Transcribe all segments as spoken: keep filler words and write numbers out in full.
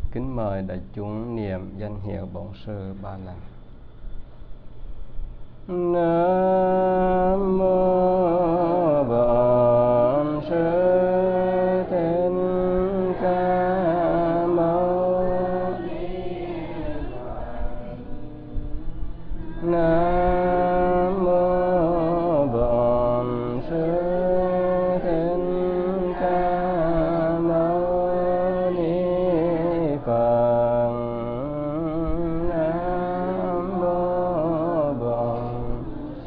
Kính mời đại chúng niệm danh hiệu Bổn Sư ba lần. Nam mô Bổn Sư Thích Ca Mâu Ni Phật. Nam mô Bổn Sư Thích Ca Mâu Ni Phật. Nam mô Bổn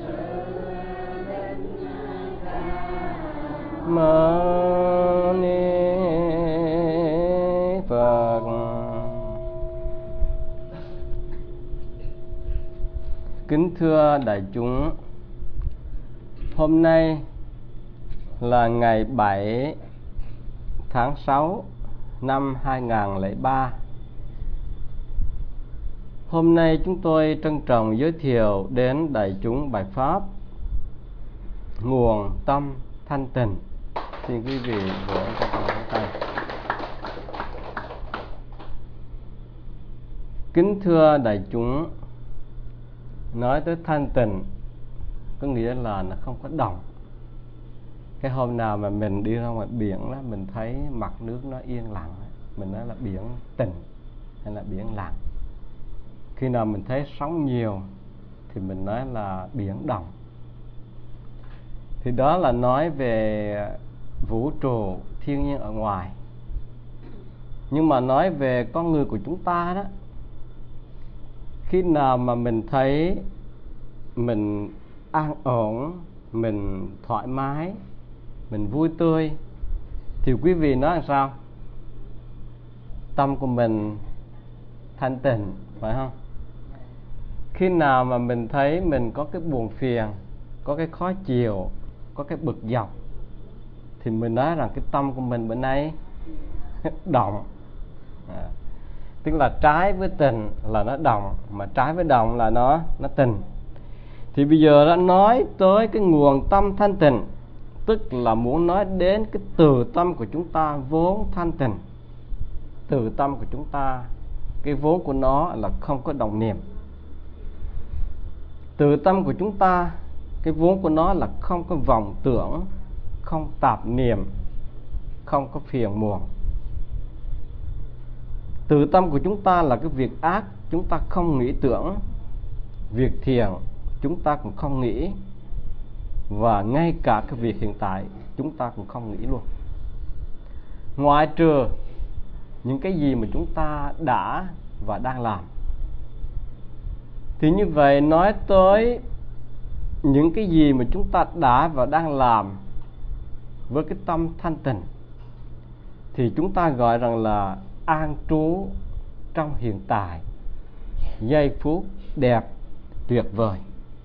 Mâu Ni Phật. Kính thưa đại chúng, hôm nay là ngày bảy tháng sáu năm hai nghìn không trăm lẻ ba. Hôm nay chúng tôi trân trọng giới thiệu đến đại chúng bài pháp Nguồn Tâm Thanh Tịnh. Xin quý vị vỗ các bàn tay. Kính thưa đại chúng, nói tới thanh tịnh có nghĩa là nó không có động. Cái hôm nào mà mình đi ra ngoài biển đó, mình thấy mặt nước nó yên lặng, mình nói là biển tịnh hay là biển lặng. Khi nào mình thấy sóng nhiều thì mình nói là biển động. Thì đó là nói về vũ trụ thiên nhiên ở ngoài. Nhưng mà nói về con người của chúng ta đó, khi nào mà mình thấy mình an ổn, mình thoải mái, mình vui tươi, thì quý vị nói là sao? Tâm của mình thanh tịnh, phải không? Khi nào mà mình thấy mình có cái buồn phiền, có cái khó chịu, có cái bực dọc, thì mình nói rằng cái tâm của mình bữa nay động. à, Tức là trái với tình là nó động, mà trái với động là nó nó tình. Thì bây giờ đã nói tới cái nguồn tâm thanh tịnh, tức là muốn nói đến cái từ tâm của chúng ta vốn thanh tịnh. Từ tâm của chúng ta, cái vốn của nó là không có động niệm. Từ tâm của chúng ta, cái vốn của nó là không có vọng tưởng, không tạp niệm, không có phiền muộn. Từ tâm của chúng ta là cái việc ác chúng ta không nghĩ tưởng, việc thiện chúng ta cũng không nghĩ, và ngay cả cái việc hiện tại chúng ta cũng không nghĩ luôn. Ngoại trừ những cái gì mà chúng ta đã và đang làm. Thì như vậy nói tới những cái gì mà chúng ta đã và đang làm với cái tâm thanh tịnh, thì chúng ta gọi rằng là an trú trong hiện tại, giây phút đẹp tuyệt vời.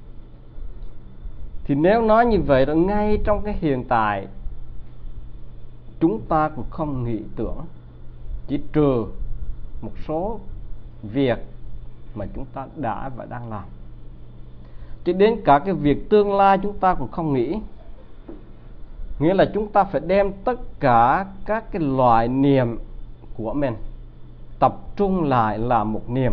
Thì nếu nói như vậy là ngay trong cái hiện tại chúng ta cũng không nghĩ tưởng, chỉ trừ một số việc mà chúng ta đã và đang làm. Cho đến cả cái việc tương lai chúng ta cũng không nghĩ. Nghĩa là chúng ta phải đem tất cả các cái loại niệm của mình tập trung lại là một niệm.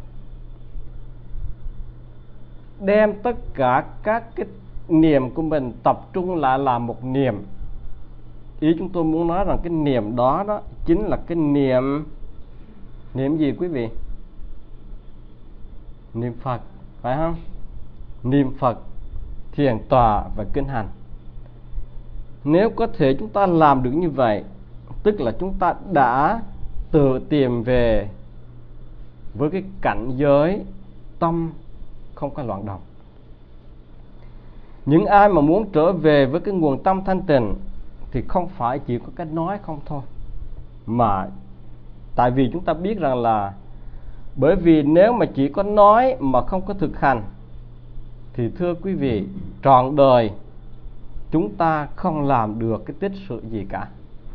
Đem tất cả các cái niệm của mình tập trung lại là một niệm. Ý chúng tôi muốn nói rằng cái niệm đó đó chính là cái niệm. Niệm gì quý vị? Niệm Phật, phải không? Niệm Phật, thiền tọa và kinh hành. Nếu có thể chúng ta làm được như vậy, tức là chúng ta đã tự tìm về với cái cảnh giới tâm không có loạn động. Những ai mà muốn trở về với cái nguồn tâm thanh tịnh thì không phải chỉ có cái nói không thôi, mà tại vì chúng ta biết rằng là bởi vì nếu mà chỉ có nói mà không có thực hành thì thưa quý vị, trọn đời chúng ta không làm được cái tích sự gì cả.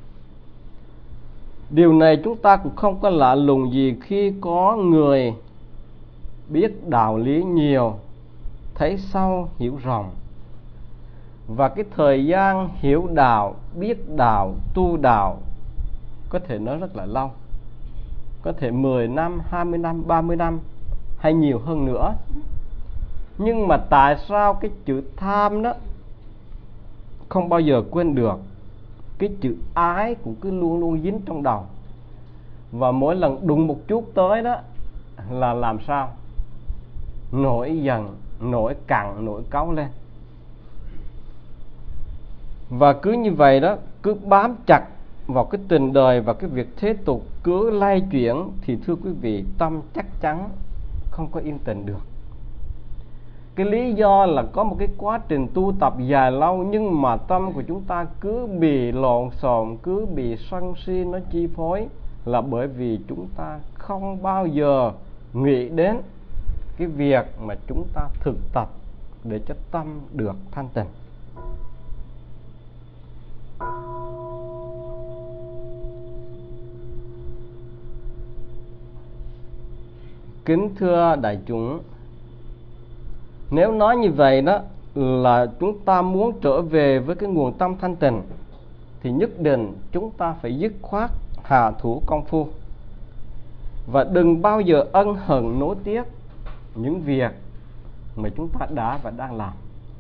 Điều này chúng ta cũng không có lạ lùng gì khi có người biết đạo lý nhiều, thấy sâu hiểu rộng, và cái thời gian hiểu đạo, biết đạo, tu đạo có thể nói rất là lâu. có thể mười năm, hai mươi năm, ba mươi năm hay nhiều hơn nữa. Nhưng mà tại sao cái chữ tham đó không bao giờ quên được? Cái chữ ái cũng cứ luôn luôn dính trong đầu, và mỗi lần đụng một chút tới đó là làm sao nổi giận, nổi cặn, nổi cáu lên. Và cứ như vậy đó, cứ bám chặt vào cái tình đời và cái việc thế tục cứ lay chuyển, thì thưa quý vị, tâm chắc chắn không có yên tĩnh được. Cái lý do là có một cái quá trình tu tập dài lâu, nhưng mà tâm của chúng ta cứ bị lộn xộn, cứ bị sân si nó chi phối, là bởi vì chúng ta không bao giờ nghĩ đến cái việc mà chúng ta thực tập để cho tâm được thanh tịnh. Kính thưa đại chúng, nếu nói như vậy đó là chúng ta muốn trở về với cái nguồn tâm thanh tịnh, thì nhất định chúng ta phải dứt khoát hạ thủ công phu, và đừng bao giờ ân hận nối tiếc những việc mà chúng ta đã và đang làm.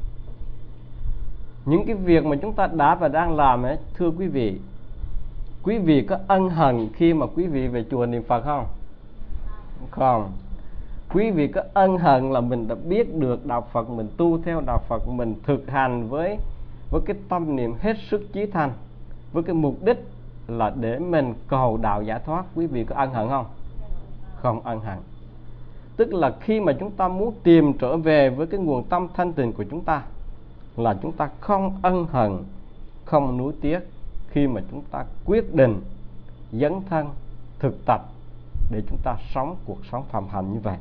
Những cái việc mà chúng ta đã và đang làm ấy, thưa quý vị, quý vị có ân hận khi mà quý vị về chùa niệm Phật không? Không. Quý vị có ân hận là mình đã biết được đạo Phật, mình tu theo đạo Phật, mình thực hành với với cái tâm niệm hết sức chí thành, với cái mục đích là để mình cầu đạo giải thoát. Quý vị có ân hận không? Không ân hận. Tức là khi mà chúng ta muốn tìm trở về với cái nguồn tâm thanh tịnh của chúng ta, là chúng ta không ân hận, không nuối tiếc khi mà chúng ta quyết định dấn thân thực tập để chúng ta sống cuộc sống phạm hạnh như vậy.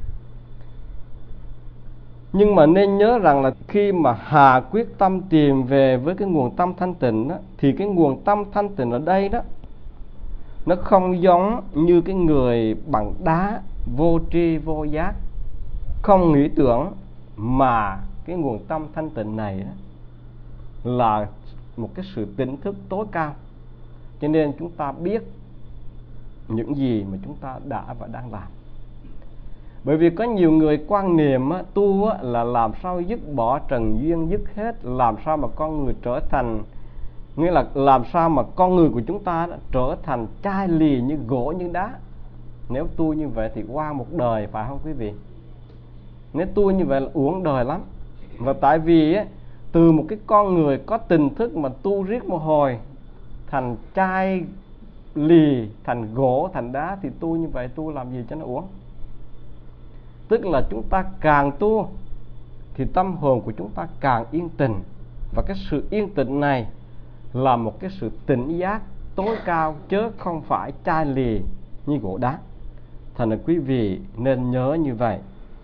Nhưng mà nên nhớ rằng là khi mà hạ quyết tâm tìm về với cái nguồn tâm thanh tịnh đó, thì cái nguồn tâm thanh tịnh ở đây đó, nó không giống như cái người bằng đá vô tri vô giác, không nghĩ tưởng, mà cái nguồn tâm thanh tịnh này đó là một cái sự tỉnh thức tối cao. Cho nên chúng ta biết những gì mà chúng ta đã và đang làm. Bởi vì có nhiều người quan niệm á, tu á, là làm sao dứt bỏ trần duyên, dứt hết, làm sao mà con người trở thành, nghĩa là làm sao mà con người của chúng ta đó, trở thành chai lì như gỗ như đá. Nếu tu như vậy thì qua một đời, phải không quý vị? Nếu tu như vậy là uổng đời lắm. Và tại vì á, từ một cái con người có tình thức mà tu riết một hồi thành chai lì, thành gỗ, thành đá, thì tu như vậy tu làm gì cho nó uổng. Tức là chúng ta càng tu thì tâm hồn của chúng ta càng yên tĩnh, và cái sự yên tĩnh này là một cái sự tỉnh giác tối cao, chứ không phải chai lì như gỗ đá. Thành ra quý vị nên nhớ như vậy.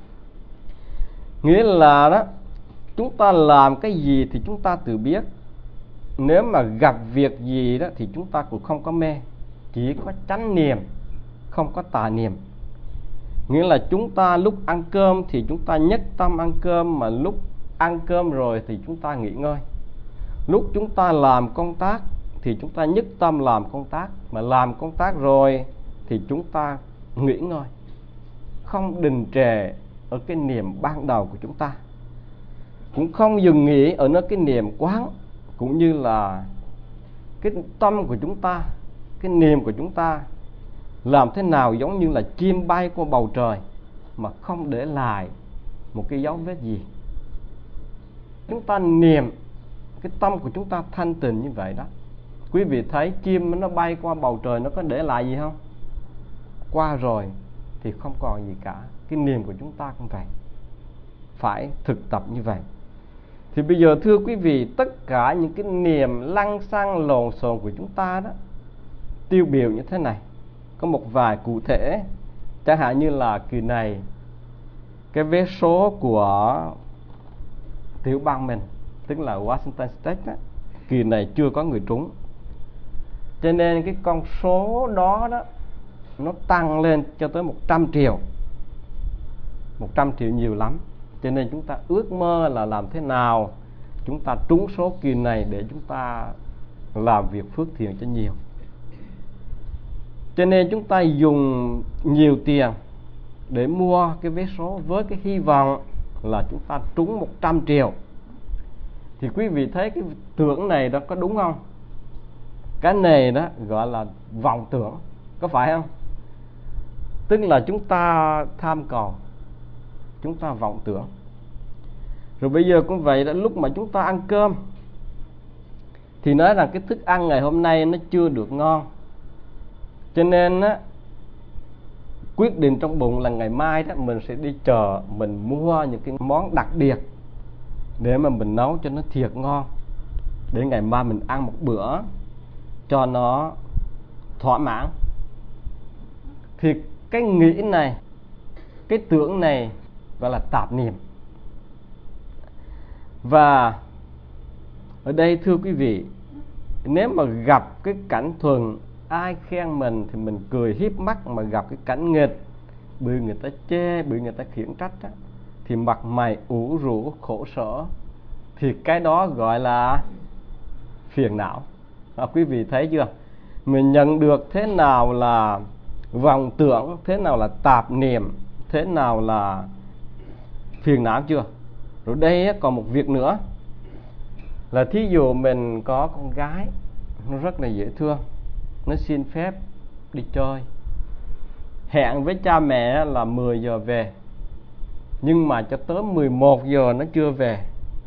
Nghĩa là đó, chúng ta làm cái gì thì chúng ta tự biết. Nếu mà gặp việc gì đó thì chúng ta cũng không có mê, chỉ có chánh niệm, không có tà niệm. Nghĩa là chúng ta lúc ăn cơm thì chúng ta nhất tâm ăn cơm, mà lúc ăn cơm rồi thì chúng ta nghỉ ngơi. Lúc chúng ta làm công tác thì chúng ta nhất tâm làm công tác, mà làm công tác rồi thì chúng ta nghỉ ngơi, không đình trệ ở cái niệm ban đầu của chúng ta, cũng không dừng nghỉ ở nơi cái niệm quán, cũng như là cái tâm của chúng ta, cái niệm của chúng ta làm thế nào giống như là chim bay qua bầu trời mà không để lại một cái dấu vết gì. Chúng ta niệm, cái tâm của chúng ta thanh tịnh như vậy đó. Quý vị thấy chim nó bay qua bầu trời, nó có để lại gì không? Qua rồi thì không còn gì cả. Cái niệm của chúng ta cũng vậy, phải thực tập như vậy. Thì bây giờ thưa quý vị, tất cả những cái niệm lăng xăng lộn xộn của chúng ta đó, tiêu biểu như thế này. Có một vài cụ thể, chẳng hạn như là kỳ này cái vé số của tiểu bang mình, tức là Washington State đó, kỳ này chưa có người trúng. Cho nên cái con số đó đó nó tăng lên cho tới một trăm triệu. Một trăm triệu nhiều lắm. Cho nên chúng ta ước mơ là làm thế nào chúng ta trúng số kỳ này để chúng ta làm việc phước thiện cho nhiều. Cho nên chúng ta dùng nhiều tiền để mua cái vé số với cái hy vọng là chúng ta trúng một trăm triệu. Thì quý vị thấy cái tưởng này đó có đúng không? Cái này đó gọi là vọng tưởng, có phải không? Tức là chúng ta tham cầu, chúng ta vọng tưởng. Rồi bây giờ cũng vậy đó, lúc mà chúng ta ăn cơm thì nói rằng cái thức ăn ngày hôm nay nó chưa được ngon, cho nên á, quyết định trong bụng là ngày mai đó mình sẽ đi chợ, mình mua những cái món đặc biệt để mà mình nấu cho nó thiệt ngon, để ngày mai mình ăn một bữa cho nó thỏa mãn. Thì cái nghĩ này, cái tưởng này gọi là tạp niệm. Và ở đây thưa quý vị, nếu mà gặp cái cảnh thuần, ai khen mình thì mình cười hiếp mắt, mà gặp cái cảnh nghịch, bị người ta chê, bị người ta khiển trách á, thì mặt mày ủ rũ khổ sở, thì cái đó gọi là phiền não. À, quý vị thấy chưa? Mình nhận được thế nào là vọng tưởng, thế nào là tạp niệm, thế nào là phiền não chưa? Rồi đây còn một việc nữa là thí dụ mình có con gái, nó rất là dễ thương, nó xin phép đi chơi, hẹn với cha mẹ là mười giờ về, nhưng mà cho tới mười một giờ nó chưa về.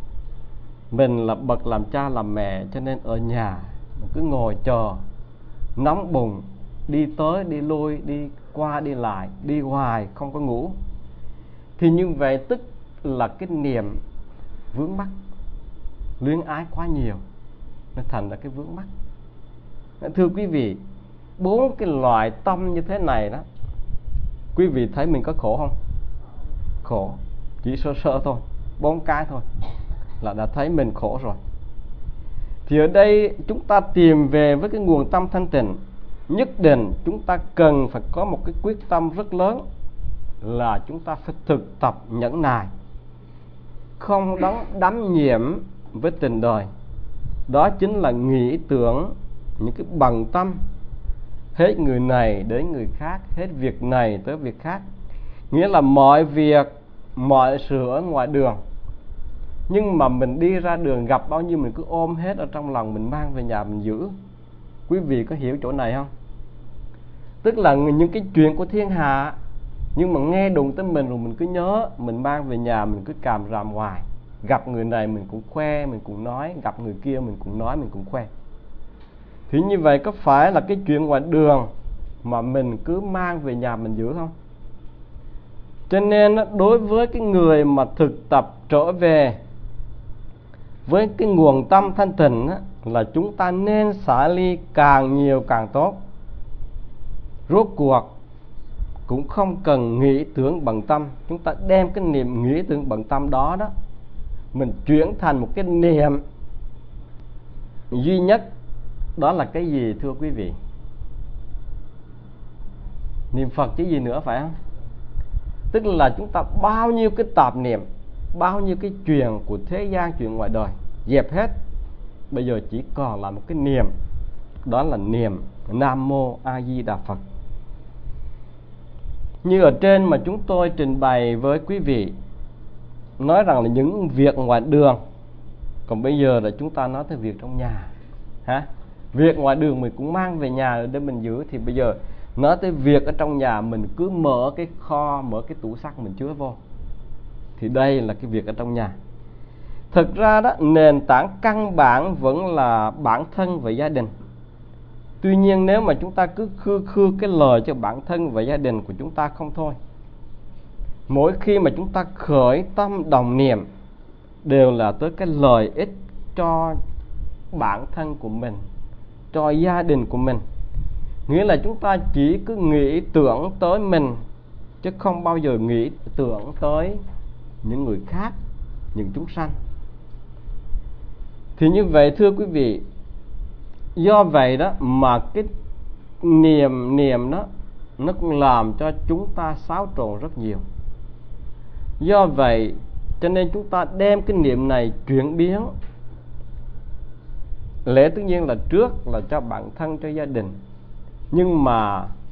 Mình là bậc làm cha làm mẹ, cho nên ở nhà mình cứ ngồi chờ, nóng bụng, đi tới đi lui, đi qua đi lại, đi hoài không có ngủ. Thì như vậy tức là cái niềm vướng mắc, luyến ái quá nhiều, nó thành ra cái vướng mắc. Thưa quý vị, bốn cái loại tâm như thế này đó, quý vị thấy mình có khổ không? Khổ, chỉ sơ sơ thôi, bốn cái thôi là đã thấy mình khổ rồi. Thì ở đây chúng ta tìm về với cái nguồn tâm thanh tịnh, nhất định chúng ta cần phải có một cái quyết tâm rất lớn, là chúng ta phải thực tập nhẫn nại, không đắm đắm nhiễm với tình đời. Đó chính là nghĩ tưởng những cái bằng tâm, hết người này đến người khác, hết việc này tới việc khác. Nghĩa là mọi việc, mọi sự ở ngoài đường, nhưng mà mình đi ra đường gặp bao nhiêu mình cứ ôm hết ở trong lòng, mình mang về nhà mình giữ. Quý vị có hiểu chỗ này không? Tức là những cái chuyện của thiên hạ, nhưng mà nghe đụng tới mình rồi mình cứ nhớ, mình mang về nhà mình cứ càm ràm hoài. Gặp người này mình cũng khoe, mình cũng nói, gặp người kia mình cũng nói, mình cũng khoe. Thì như vậy có phải là cái chuyện ngoài đường mà mình cứ mang về nhà mình giữ không? Cho nên đối với cái người mà thực tập trở về với cái nguồn tâm thanh tịnh á, là chúng ta nên xả ly càng nhiều càng tốt. Rốt cuộc cũng không cần nghĩ tưởng bằng tâm, chúng ta đem cái niệm nghĩ tưởng bằng tâm đó đó, mình chuyển thành một cái niệm duy nhất. Đó là cái gì thưa quý vị? Niệm Phật chứ gì nữa, phải không? Tức là chúng ta bao nhiêu cái tạp niệm, bao nhiêu cái chuyện của thế gian, chuyện ngoài đời, dẹp hết. Bây giờ chỉ còn là một cái niệm, đó là niệm Nam Mô A Di Đà Phật. Như ở trên mà chúng tôi trình bày với quý vị, nói rằng là những việc ngoài đường. Còn bây giờ là chúng ta nói tới việc trong nhà hả? Việc ngoài đường mình cũng mang về nhà để mình giữ. Thì bây giờ nói tới việc ở trong nhà, mình cứ mở cái kho, mở cái tủ sắt mình chứa vô. Thì đây là cái việc ở trong nhà. Thực ra đó, nền tảng căn bản vẫn là bản thân và gia đình. Tuy nhiên nếu mà chúng ta cứ khư khư cái lời cho bản thân và gia đình của chúng ta không thôi. Mỗi khi mà chúng ta khởi tâm đồng niệm đều là tới cái lợi ích cho bản thân của mình, cho gia đình của mình. Nghĩa là chúng ta chỉ cứ nghĩ tưởng tới mình, chứ không bao giờ nghĩ tưởng tới những người khác, những chúng sanh. Thì như vậy thưa quý vị, do vậy đó mà cái niềm niệm đó nó cũng làm cho chúng ta xáo trộn rất nhiều. Do vậy cho nên chúng ta đem cái niệm này chuyển biến. Lẽ tất nhiên là trước là cho bản thân, cho gia đình, nhưng mà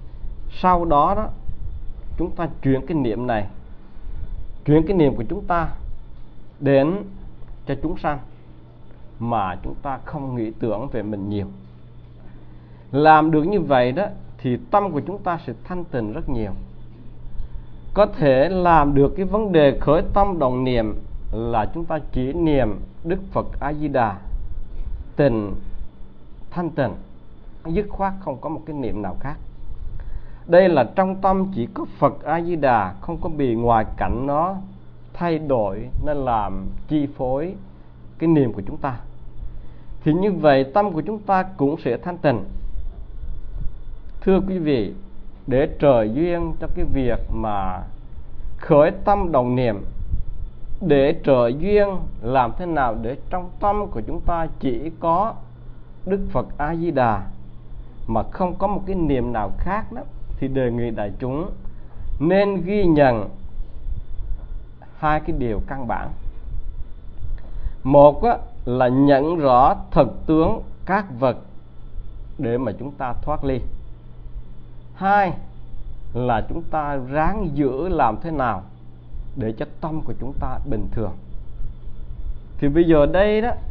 sau đó đó chúng ta chuyển cái niệm này, chuyển cái niệm của chúng ta đến cho chúng sanh, mà chúng ta không nghĩ tưởng về mình nhiều. Làm được như vậy đó thì tâm của chúng ta sẽ thanh tịnh rất nhiều. Có thể làm được cái vấn đề khởi tâm đồng niệm là chúng ta chỉ niệm Đức Phật A Di Đà, tình thanh tịnh, dứt khoát không có một cái niệm nào khác. Đây là trong tâm chỉ có Phật A Di Đà, không có bề ngoài cảnh nó thay đổi, nó làm chi phối cái niệm của chúng ta. Thì như vậy tâm của chúng ta cũng sẽ thanh tịnh. Thưa quý vị, để trời duyên cho cái việc mà khởi tâm đồng niệm, để trời duyên làm thế nào để trong tâm của chúng ta chỉ có Đức Phật A Di Đà mà không có một cái niệm nào khác đó, thì đề nghị đại chúng nên ghi nhận hai cái điều căn bản. Một á, là nhận rõ thực tướng các vật để mà chúng ta thoát ly. Hai là chúng ta ráng giữ làm thế nào để cho tâm của chúng ta bình thường. Thì bây giờ đây đó,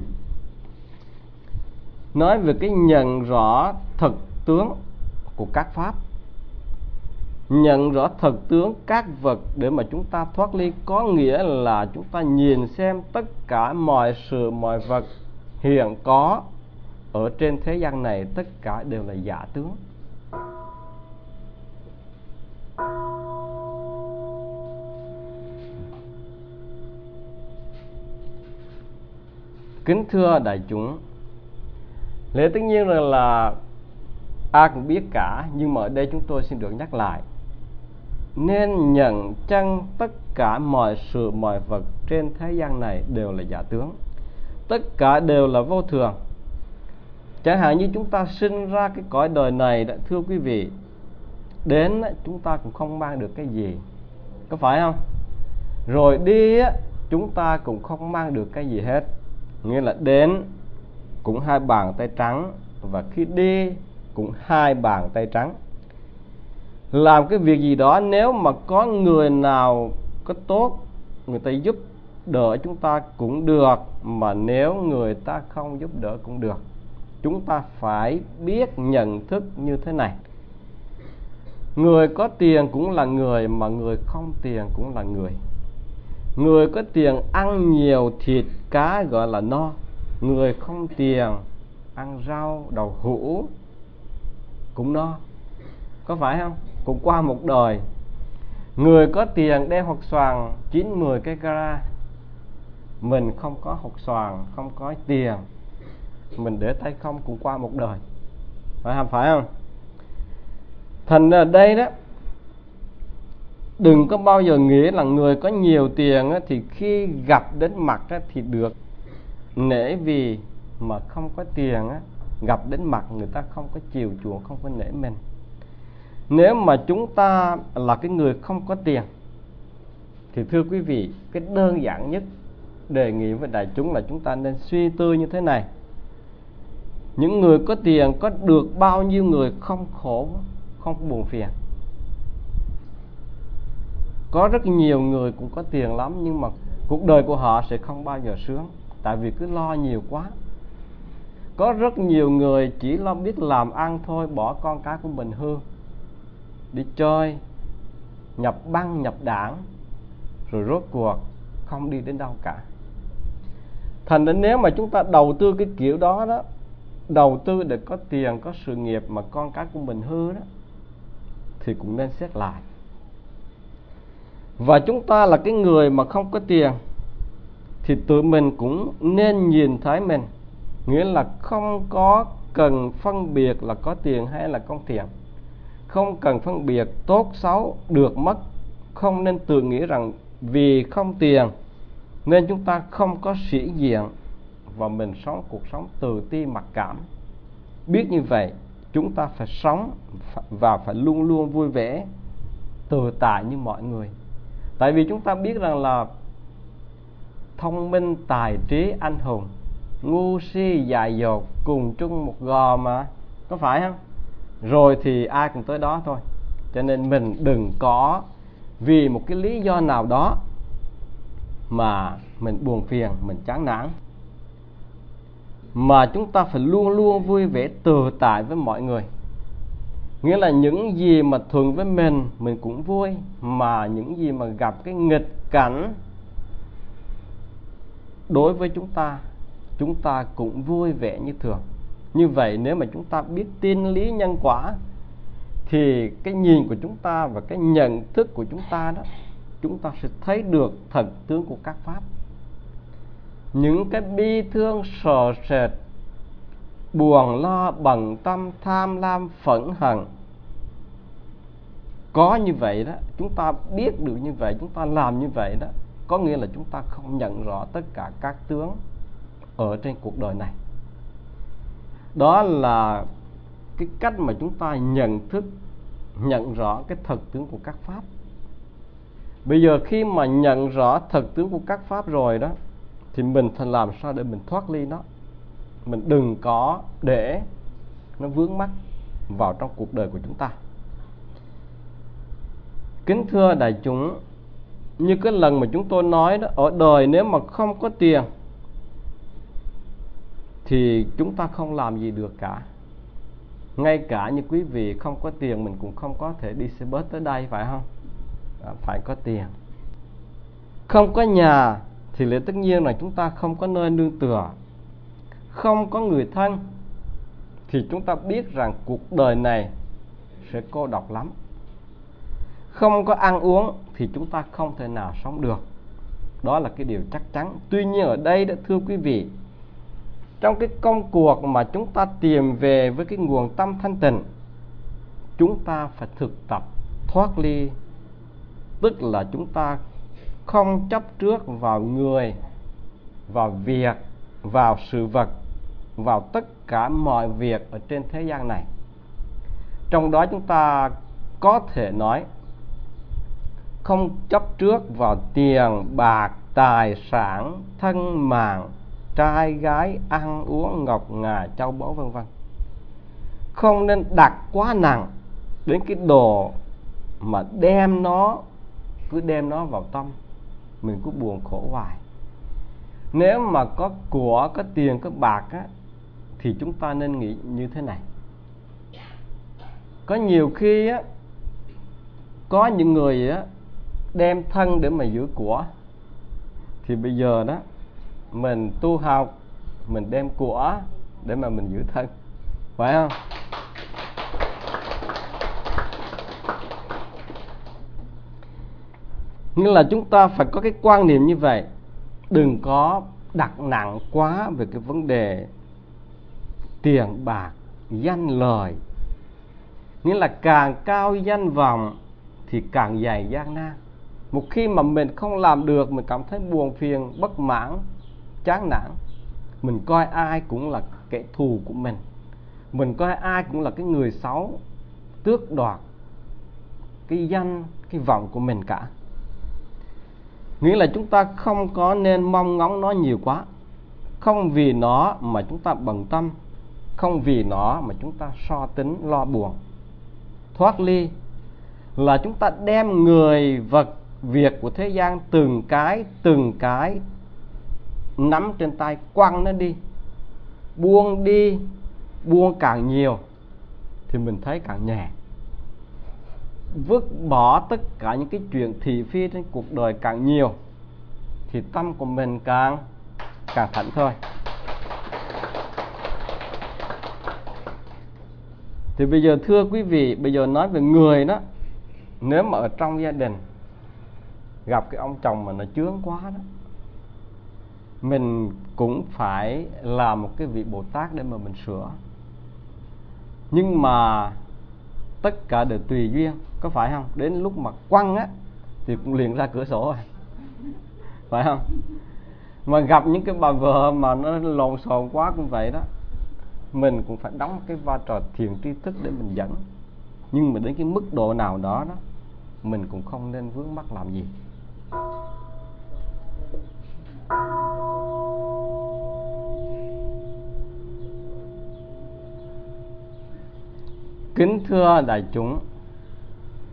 nói về cái nhận rõ thực tướng của các pháp, nhận rõ thực tướng các vật để mà chúng ta thoát ly, có nghĩa là chúng ta nhìn xem tất cả mọi sự mọi vật hiện có ở trên thế gian này, tất cả đều là giả tướng. Kính thưa đại chúng, lẽ tất nhiên là, là ai cũng biết cả, nhưng mà ở đây chúng tôi xin được nhắc lại. Nên nhận chân tất cả mọi sự mọi vật trên thế gian này đều là giả tướng, tất cả đều là vô thường. Chẳng hạn như chúng ta sinh ra cái cõi đời này đó, thưa quý vị, đến chúng ta cũng không mang được cái gì, có phải không? Rồi đi chúng ta cũng không mang được cái gì hết. Nghĩa là đến cũng hai bàn tay trắng, và khi đi cũng hai bàn tay trắng. Làm cái việc gì đó, nếu mà có người nào có tốt, người ta giúp đỡ chúng ta cũng được, mà nếu người ta không giúp đỡ cũng được. Chúng ta phải biết nhận thức như thế này. Người có tiền cũng là người, mà người không tiền cũng là người. Người có tiền ăn nhiều thịt cá gọi là no, người không tiền ăn rau đậu hũ cũng no, có phải không? Cũng qua một đời. Người có tiền đeo hột xoàn chín mười cái gara, mình không có hột xoàn, không có tiền, mình để tay không cũng qua một đời, phải không? Phải không? Thành ra đây đó, đừng có bao giờ nghĩ là người có nhiều tiền thì khi gặp đến mặt thì được nể, vì mà không có tiền gặp đến mặt người ta không có chiều chuộng, không có nể mình. Nếu mà chúng ta là cái người không có tiền thì thưa quý vị, cái đơn giản nhất đề nghị với đại chúng là chúng ta nên suy tư như thế này. Những người có tiền có được bao nhiêu người không khổ, không buồn phiền? Có rất nhiều người cũng có tiền lắm, nhưng mà cuộc đời của họ sẽ không bao giờ sướng, tại vì cứ lo nhiều quá. Có rất nhiều người chỉ lo biết làm ăn thôi, bỏ con cái của mình hư, đi chơi, nhập băng nhập đảng, rồi rốt cuộc không đi đến đâu cả. Thành ra nếu mà chúng ta đầu tư cái kiểu đó đó, đầu tư để có tiền, có sự nghiệp mà con cái của mình hư đó, thì cũng nên xét lại. Và chúng ta là cái người mà không có tiền thì tự mình cũng nên nhìn thấy mình, nghĩa là không có cần phân biệt là có tiền hay là không tiền, không cần phân biệt tốt xấu, được mất. Không nên tự nghĩ rằng vì không tiền nên chúng ta không có sĩ diện và mình sống cuộc sống tự ti mặc cảm. Biết như vậy, chúng ta phải sống và phải luôn luôn vui vẻ, tự tại như mọi người. Tại vì chúng ta biết rằng là thông minh, tài trí, anh hùng, ngu si, dại dột cùng chung một gò mà, có phải không? Rồi thì ai cũng tới đó thôi. Cho nên mình đừng có vì một cái lý do nào đó mà mình buồn phiền, mình chán nản, mà chúng ta phải luôn luôn vui vẻ tự tại với mọi người. Nghĩa là những gì mà thuận với mình, mình cũng vui, mà những gì mà gặp cái nghịch cảnh đối với chúng ta, chúng ta cũng vui vẻ như thường. Như vậy nếu mà chúng ta biết tin lý nhân quả, thì cái nhìn của chúng ta và cái nhận thức của chúng ta đó, chúng ta sẽ thấy được thật tướng của các pháp. Những cái bi thương, sợ sệt, buồn lo, bận tâm, tham lam, phẫn hận, có như vậy đó, chúng ta biết được như vậy, chúng ta làm như vậy đó, có nghĩa là chúng ta không nhận rõ tất cả các tướng ở trên cuộc đời này. Đó là cái cách mà chúng ta nhận thức, nhận rõ cái thật tướng của các pháp. Bây giờ khi mà nhận rõ thật tướng của các pháp rồi đó, thì mình phải làm sao để mình thoát ly nó. Mình đừng có để nó vướng mắc vào trong cuộc đời của chúng ta. Kính thưa đại chúng, như cái lần mà chúng tôi nói đó, ở đời nếu mà không có tiền thì chúng ta không làm gì được cả. Ngay cả như quý vị không có tiền, mình cũng không có thể đi xe bus tới đây, phải không? Đó, phải có tiền. Không có nhà thì lẽ tất nhiên là chúng ta không có nơi nương tựa. Không có người thân thì chúng ta biết rằng cuộc đời này sẽ cô độc lắm. Không có ăn uống thì chúng ta không thể nào sống được. Đó là cái điều chắc chắn. Tuy nhiên ở đây đó, thưa quý vị, trong cái công cuộc mà chúng ta tìm về với cái nguồn tâm thanh tịnh, chúng ta phải thực tập thoát ly. Tức là chúng ta không chấp trước vào người, vào việc, vào sự vật, vào tất cả mọi việc ở trên thế gian này. Trong đó chúng ta có thể nói không chấp trước vào tiền, bạc, tài sản, thân mạng, trai gái, ăn uống, ngọc ngà, châu báu vân vân. Không nên đặt quá nặng đến cái đồ mà đem nó, cứ đem nó vào tâm, mình cứ buồn khổ hoài. Nếu mà có của, có tiền, có bạc á, thì chúng ta nên nghĩ như thế này. Có nhiều khi á, có những người á, đem thân để mà giữ của, thì bây giờ đó mình tu học, mình đem của để mà mình giữ thân, phải không? Nghĩa là chúng ta phải có cái quan niệm như vậy. Đừng có đặt nặng quá về cái vấn đề tiền bạc, danh lời. Nghĩa là càng cao danh vọng thì càng dày gian nan. Một khi mà mình không làm được, mình cảm thấy buồn phiền, bất mãn, chán nản, mình coi ai cũng là kẻ thù của mình, mình coi ai cũng là cái người xấu, tước đoạt cái danh, cái vọng của mình cả. Nghĩa là chúng ta không có nên mong ngóng nó nhiều quá. Không vì nó mà chúng ta bận tâm, không vì nó mà chúng ta so tính lo buồn. Thoát ly là chúng ta đem người, vật, việc của thế gian từng cái, từng cái nắm trên tay, quăng nó đi. Buông đi, buông càng nhiều thì mình thấy càng nhẹ. Vứt bỏ tất cả những cái chuyện thị phi trên cuộc đời càng nhiều thì tâm của mình càng càng thảnh thơi. Thì bây giờ thưa quý vị, bây giờ nói về người đó, nếu mà ở trong gia đình gặp cái ông chồng mà nó chướng quá đó, mình cũng phải làm một cái vị Bồ Tát để mà mình sửa. Nhưng mà tất cả đều tùy duyên, có phải không? Đến lúc mà quăng á thì cũng liền ra cửa sổ rồi, phải không? Mà gặp những cái bà vợ mà nó lộn xộn quá cũng vậy đó, mình cũng phải đóng cái vai trò thiền tri thức để mình dẫn. Nhưng mà đến cái mức độ nào đó đó, mình cũng không nên vướng mắc làm gì. Kính thưa đại chúng,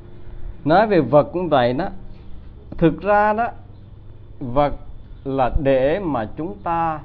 Nói về vật cũng vậy đó. Thực ra đó, vật là để mà chúng ta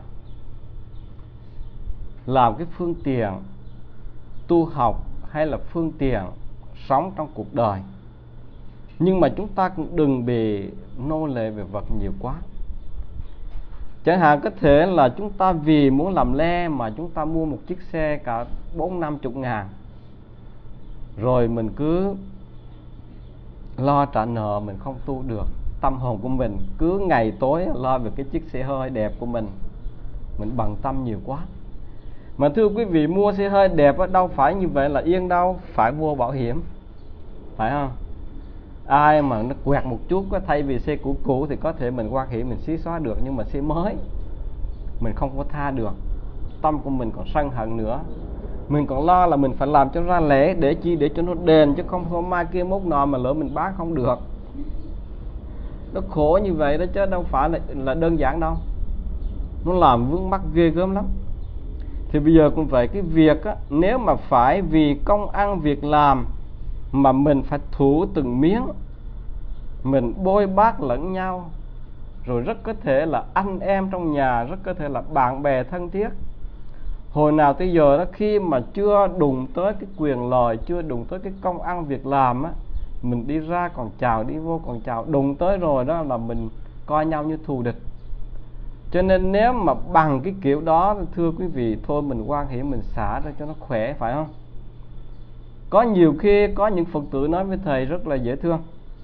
làm cái phương tiện tu học hay là phương tiện sống trong cuộc đời. Nhưng mà chúng ta cũng đừng bị nô lệ về vật nhiều quá. Chẳng hạn có thể là chúng ta vì muốn làm le mà chúng ta mua một chiếc xe cả bốn năm chục ngàn, rồi mình cứ lo trả nợ, mình không tu được. Tâm hồn của mình cứ ngày tối lo về cái chiếc xe hơi đẹp của mình, mình bận tâm nhiều quá. Mà thưa quý vị, mua xe hơi đẹp đâu phải như vậy là yên đâu, phải mua bảo hiểm, phải không? Ai mà nó quẹt một chút, thay vì xe cũ cũ thì có thể mình quan hiểm mình xí xóa được, nhưng mà xe mới mình không có tha được. Tâm của mình còn sân hận nữa, mình còn lo là mình phải làm cho ra lẽ, để chi? Để cho nó đền, chứ không thôi mai kia mốt nọ mà lỡ mình bán không được. Nó khổ như vậy đó chứ đâu phải là, là đơn giản đâu. Nó làm vướng mắc ghê gớm lắm. Thì bây giờ cũng vậy, cái việc á, nếu mà phải vì công ăn việc làm mà mình phải thủ từng miếng, mình bôi bác lẫn nhau, rồi rất có thể là anh em trong nhà, rất có thể là bạn bè thân thiết. Hồi nào tới giờ đó, khi mà chưa đụng tới cái quyền lợi, chưa đụng tới cái công ăn việc làm á, mình đi ra còn chào, đi vô còn chào. Đụng tới rồi đó là mình coi nhau như thù địch. Cho nên nếu mà bằng cái kiểu đó, thưa quý vị, thôi mình quan hiểm mình xả ra cho nó khỏe, phải không? Có nhiều khi có những Phật tử nói với thầy rất là dễ thương: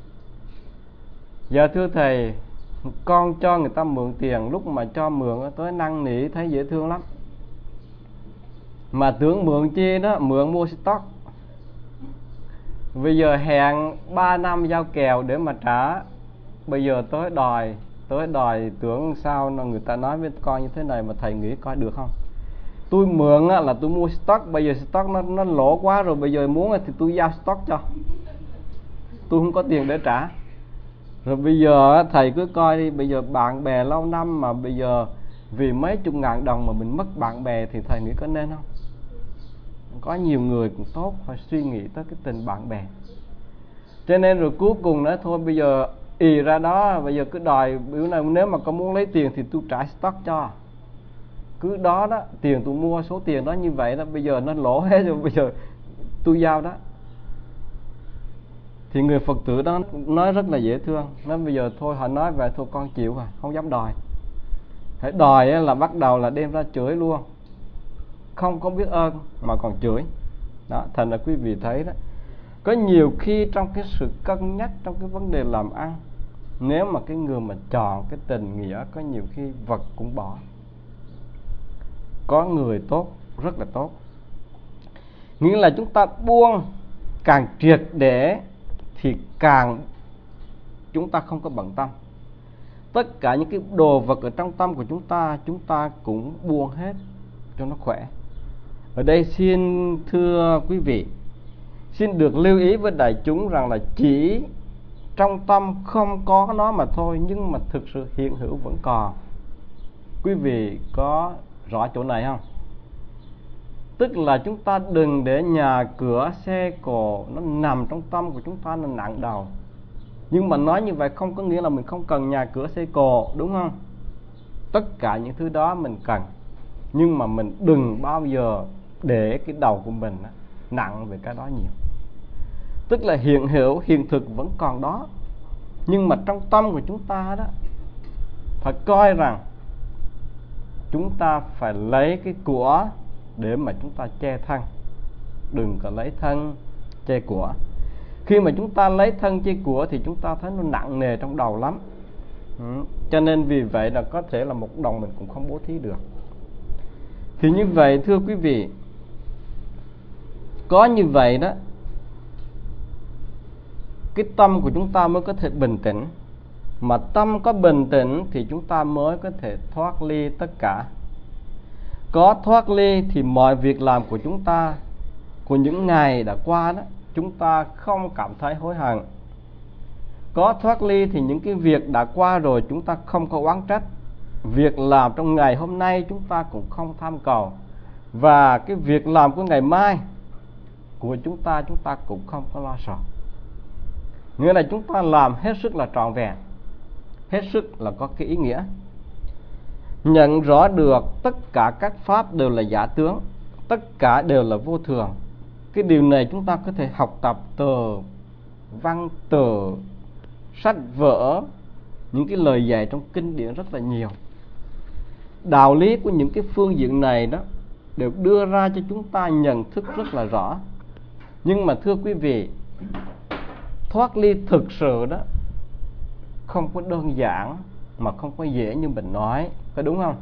dạ thưa thầy, con cho người ta mượn tiền, lúc mà cho mượn tới năn nỉ thấy dễ thương lắm. Mà tưởng mượn chi đó, mượn mua stock. Bây giờ hẹn ba năm giao kèo để mà trả, bây giờ tới đòi, tới đòi tưởng sao người ta nói với con như thế này, mà thầy nghĩ coi được không? Tôi mượn là tôi mua stock, bây giờ stock nó, nó lỗ quá rồi, bây giờ muốn thì tôi giao stock cho, tôi không có tiền để trả. Rồi bây giờ thầy cứ coi đi, bây giờ bạn bè lâu năm mà bây giờ vì mấy chục ngàn đồng mà mình mất bạn bè thì thầy nghĩ có nên không? Có nhiều người cũng tốt, phải suy nghĩ tới cái tình bạn bè. Cho nên rồi cuối cùng nói thôi bây giờ ì ra đó, bây giờ cứ đòi biểu này, nếu mà con muốn lấy tiền thì tôi trả stock cho. Cứ đó đó, tiền tôi mua số tiền đó như vậy đó, bây giờ nó lỗ hết rồi, bây giờ tôi giao đó. Thì người Phật tử đó nói rất là dễ thương. Nói bây giờ thôi, họ nói vậy thôi con chịu rồi, không dám đòi. Hãy đòi là bắt đầu là đem ra chửi luôn, không có biết ơn mà còn chửi. Đó, thành là quý vị thấy đó, có nhiều khi trong cái sự cân nhắc trong cái vấn đề làm ăn, nếu mà cái người mà chọn cái tình nghĩa, có nhiều khi vật cũng bỏ. Có người tốt, rất là tốt, nghĩa là chúng ta buông càng triệt để thì càng chúng ta không có bận tâm. Tất cả những cái đồ vật ở trong tâm của chúng ta, chúng ta cũng buông hết cho nó khỏe. Ở đây xin thưa quý vị, xin được lưu ý với đại chúng rằng là chỉ trong tâm không có nó mà thôi, nhưng mà thực sự hiện hữu vẫn còn. Quý vị có rõ chỗ này không? Tức là chúng ta đừng để nhà cửa xe cộ nó nằm trong tâm của chúng ta, nó nặng đầu. Nhưng mà nói như vậy không có nghĩa là mình không cần nhà cửa xe cộ, đúng không? Tất cả những thứ đó mình cần, nhưng mà mình đừng bao giờ để cái đầu của mình nặng về cái đó nhiều. Tức là hiện hữu, hiện thực vẫn còn đó, nhưng mà trong tâm của chúng ta đó, phải coi rằng chúng ta phải lấy cái của để mà chúng ta che thân, đừng có lấy thân che của. Khi mà chúng ta lấy thân che của thì chúng ta thấy nó nặng nề trong đầu lắm. ừ. Cho nên vì vậy là có thể là một đồng mình cũng không bố thí được. Thì như vậy thưa quý vị, có như vậy đó, cái tâm của chúng ta mới có thể bình tĩnh. Mà tâm có bình tĩnh thì chúng ta mới có thể thoát ly tất cả. Có thoát ly thì mọi việc làm của chúng ta, của những ngày đã qua đó, chúng ta không cảm thấy hối hận. Có thoát ly thì những cái việc đã qua rồi chúng ta không có oán trách. Việc làm trong ngày hôm nay chúng ta cũng không tham cầu. Và cái việc làm của ngày mai của chúng ta, chúng ta cũng không có lo sợ. Nghĩa là chúng ta làm hết sức là trọn vẹn, hết sức là có cái ý nghĩa. Nhận rõ được tất cả các pháp đều là giả tướng, tất cả đều là vô thường. Cái điều này chúng ta có thể học tập từ văn từ, sách vở, những cái lời dạy trong kinh điển rất là nhiều. Đạo lý của những cái phương diện này đó đều đưa ra cho chúng ta nhận thức rất là rõ. Nhưng mà thưa quý vị, thoát ly thực sự đó không có đơn giản mà không có dễ như mình nói, có đúng không?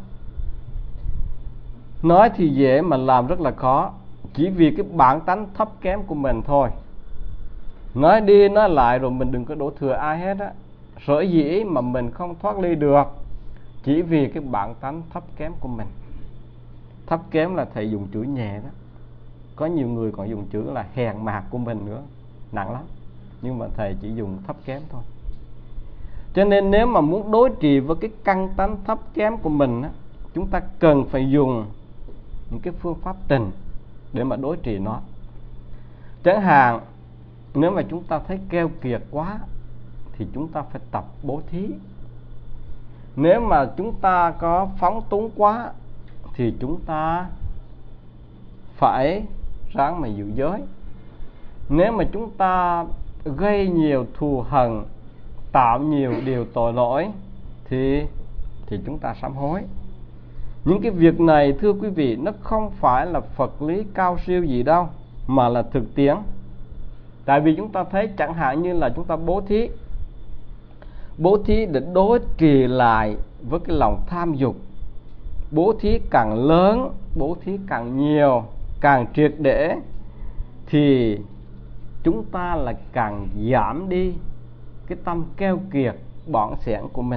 Nói thì dễ mà làm rất là khó, chỉ vì cái bản tánh thấp kém của mình thôi. Nói đi nói lại rồi mình đừng có đổ thừa ai hết á. Sở dĩ mà mình không thoát ly được chỉ vì cái bản tánh thấp kém của mình. Thấp kém là thầy dùng chữ nhẹ đó. Có nhiều người còn dùng chữ là hèn mạt của mình nữa, nặng lắm. Nhưng mà thầy chỉ dùng thấp kém thôi. Cho nên nếu mà muốn đối trị với cái căn tánh thấp kém của mình á, chúng ta cần phải dùng những cái phương pháp tình để mà đối trị nó. Chẳng hạn, nếu mà chúng ta thấy keo kiệt quá thì chúng ta phải tập bố thí. Nếu mà chúng ta có phóng túng quá thì chúng ta phải ráng mà giữ giới. Nếu mà chúng ta gây nhiều thù hằn, tạo nhiều điều tội lỗi thì thì chúng ta sám hối. Những cái việc này thưa quý vị, nó không phải là Phật lý cao siêu gì đâu, mà là thực tiễn. Tại vì chúng ta thấy chẳng hạn như là chúng ta bố thí, bố thí để đối trị lại với cái lòng tham dục. Bố thí càng lớn, bố thí càng nhiều, càng triệt để, thì chúng ta là càng giảm đi cái tâm keo kiệt, bỏng sẻn của mình.